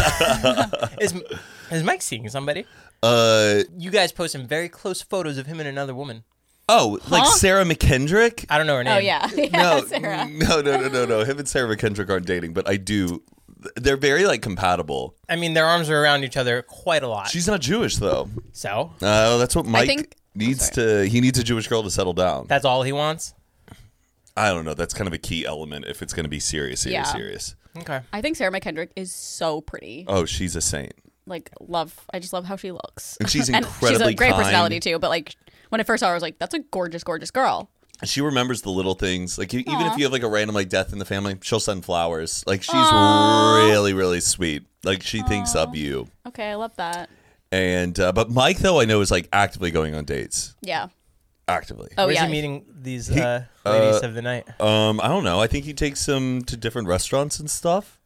Is Mike seeing somebody? You guys post some very close photos of him and another woman.
Like Sarah McKendrick?
I don't know her name.
Oh, yeah.
No,
Sarah.
no. Him and Sarah McKendrick aren't dating, but I do. They're very like compatible.
I mean, their arms are around each other quite a lot.
She's not Jewish though.
So
That's what Mike
think-
needs to. He needs a Jewish girl to settle down.
that's all he wants.
I don't know. That's kind of a key element if it's going to be serious.
Yeah.
Okay.
I think Sarah McKendrick is so pretty.
Oh, she's a saint.
Like, I just love how she looks.
And she's
she's
incredibly
a great
kind.
personality too. But like, when I first saw her, I was like, that's a gorgeous, gorgeous girl.
She remembers the little things. Like even if you have like a random like death in the family, she'll send flowers. Like she's really, really sweet. Like she thinks of you.
Okay, I love that.
And but Mike though I know is like actively going on dates.
Yeah.
Actively.
Oh
Where's
yeah.
he meeting these ladies of the night?
I don't know. I think he takes them to different restaurants and stuff.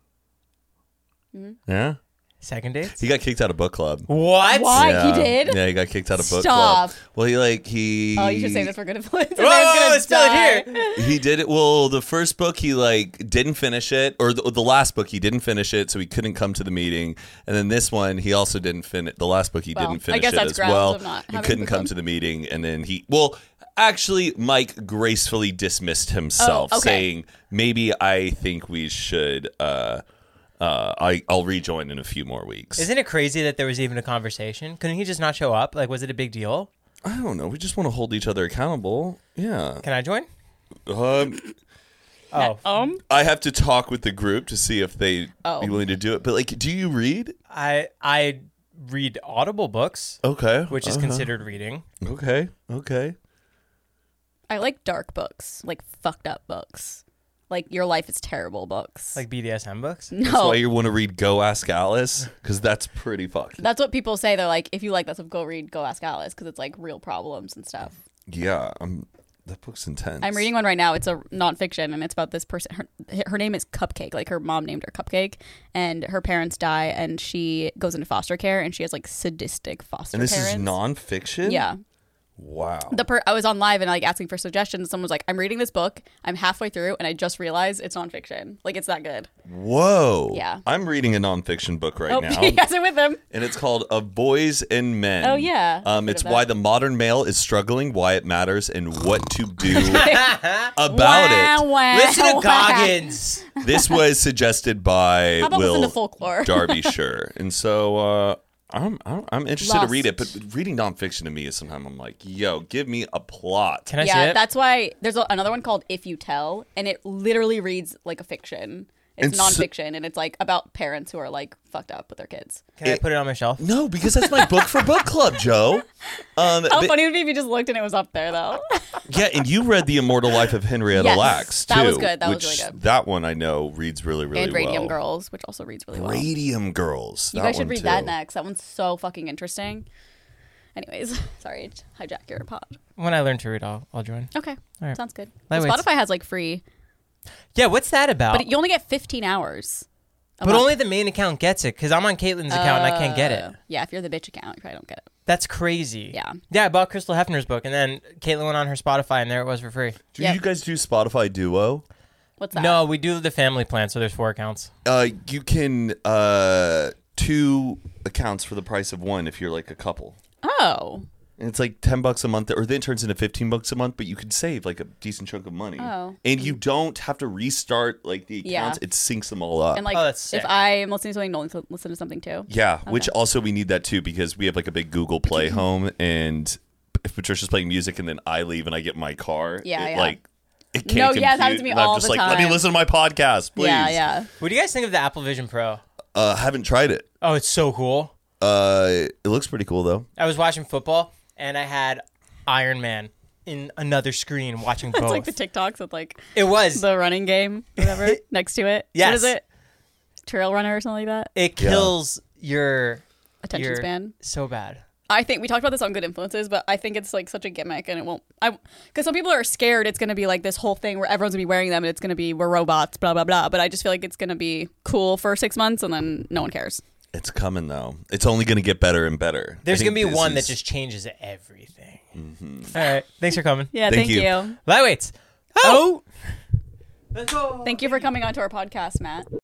Yeah.
Second dates?
He got kicked out of book club.
What?
What?
Yeah.
He did?
Yeah, he got kicked out of book
Stop.
club. Well, he
Oh, you should save this for good influence.
Whoa, it's still here.
He did it. Well, the first book he like didn't finish it, or the last book he didn't finish it, so he couldn't come to the meeting. And then this one he also didn't finish. The last book he
Well,
didn't
I
finish
guess
it
that's
as
grounds
well.
of not
He
having
couldn't
book
come
club.
to the meeting, and then actually, Mike gracefully dismissed himself,
Oh, okay.
saying maybe I think we should. I'll rejoin in a few more weeks.
Isn't it crazy that there was even a conversation? Couldn't he just not show up? Like, was it a big deal?
I don't know. We just want to hold each other accountable. Yeah.
Can I join?
Um,
Oh,
I have to talk with the group to see if they
Oh.
be willing to do it. But like, do you read?
I read Audible books,
Okay.
which is considered reading.
Okay.
I like dark books, like fucked up books, like Your Life is Terrible books.
Like BDSM books?
no,
That's why you want to read Go Ask Alice, because that's pretty fucked.
that's what people say. They're like, if you like that stuff, go read Go Ask Alice because it's like real problems and stuff.
Yeah. That book's intense.
I'm reading one right now. It's a nonfiction, and it's about this person. Her name is Cupcake. Like her mom named her Cupcake, and her parents die, and she goes into foster care, and she has like sadistic foster
And this
parents.
is nonfiction?
Yeah.
Wow.
I was on live and like asking for suggestions. Someone was like, "I'm reading this book. I'm halfway through, and I just realized it's nonfiction. Like it's that good."
Whoa.
Yeah.
I'm reading a nonfiction book right now.
he has it with him.
And it's called Of Boys and Men.
Oh, yeah. I've heard
It's
of that.
why the modern male is struggling, why it matters, and what to do about it.
Wow,
Listen to
wow.
Goggins.
This was suggested by
How about listen
Will
to folklore?
Derbyshire, and so I'm interested to read it. But
Lost.
reading nonfiction to me is sometimes I'm like, yo, give me a plot.
Can I see
Yeah,
it?
that's why there's another one called If You Tell, and it literally reads like a fiction. It's
And so-
nonfiction, and it's like about parents who are like fucked up with their kids.
Can I put it on my shelf?
No, because that's my book for book club, Joe.
How
But-
funny would it be if you just looked and it was up there, though?
Yeah, and you read The Immortal Life of Henrietta
Yes,
Lacks too.
that was good. That was
which
really good.
That one I know reads really, really
And Radium
well.
Girls, which also reads really well.
Radium Girls.
You
that
guys should
one,
read
too.
that next. That one's so fucking interesting. Anyways, sorry to hijack your pod.
When I learn to read, I'll join.
Okay,
right.
sounds good.
Lightweights.
Spotify has like free,
Yeah, what's that about?
but you only get 15 hours. a
But
month.
only the main account gets it, because I'm on Caitlin's account and I can't get it.
Yeah, if you're the bitch account, you probably don't get it.
That's crazy.
Yeah.
Yeah, I bought Crystal Hefner's book, and then Caitlin went on her Spotify, and there it was for free.
Do
Yep.
you guys do Spotify Duo?
What's that?
No, we do the family plan, so there's 4 accounts.
You can 2 accounts for the price of one if you're like a couple.
Oh.
And it's like $10 a month, or then turns into $15 a month, but you could save like a decent chunk of money.
Oh.
And you don't have to restart like the accounts.
Yeah.
It syncs them all up.
And like,
Oh, that's sick.
if I'm listening to something, no one can listen to something too.
Yeah, which also we need that too because we have like a big Google Play home, and if Patricia's playing music and then I leave and I get in my car,
Yeah,
it,
yeah.
like it
No,
can't
yeah, it happens
compute,
to me
and I'm
all
just
the
like, let me
time.
listen to my podcast, please.
Yeah, yeah.
What do you guys think of the Apple Vision Pro?
Haven't tried it.
Oh, it's so cool.
It looks pretty cool though.
I was watching football, and I had Iron Man in another screen watching both.
It's like the TikToks with like
It was.
the running game, whatever, next to it.
Yes.
What is it? Trail runner or something like that?
It kills your
Attention span.
so bad.
I think we talked about this on Good Influences, but I think it's like such a gimmick, and it won't. Because some people are scared it's going to be like this whole thing where everyone's going to be wearing them, and it's going to be we're robots, blah blah blah. But I just feel like it's going to be cool for 6 months, and then no one cares.
It's coming though. It's only going to get better and better.
There's
I
going to
think
be
this
one that
is-
just changes everything. All right. Thanks for coming.
Yeah,
Thank
thank
you.
you.
Lightweights. Oh! Let's go.
Thank you for coming onto our podcast, Matt.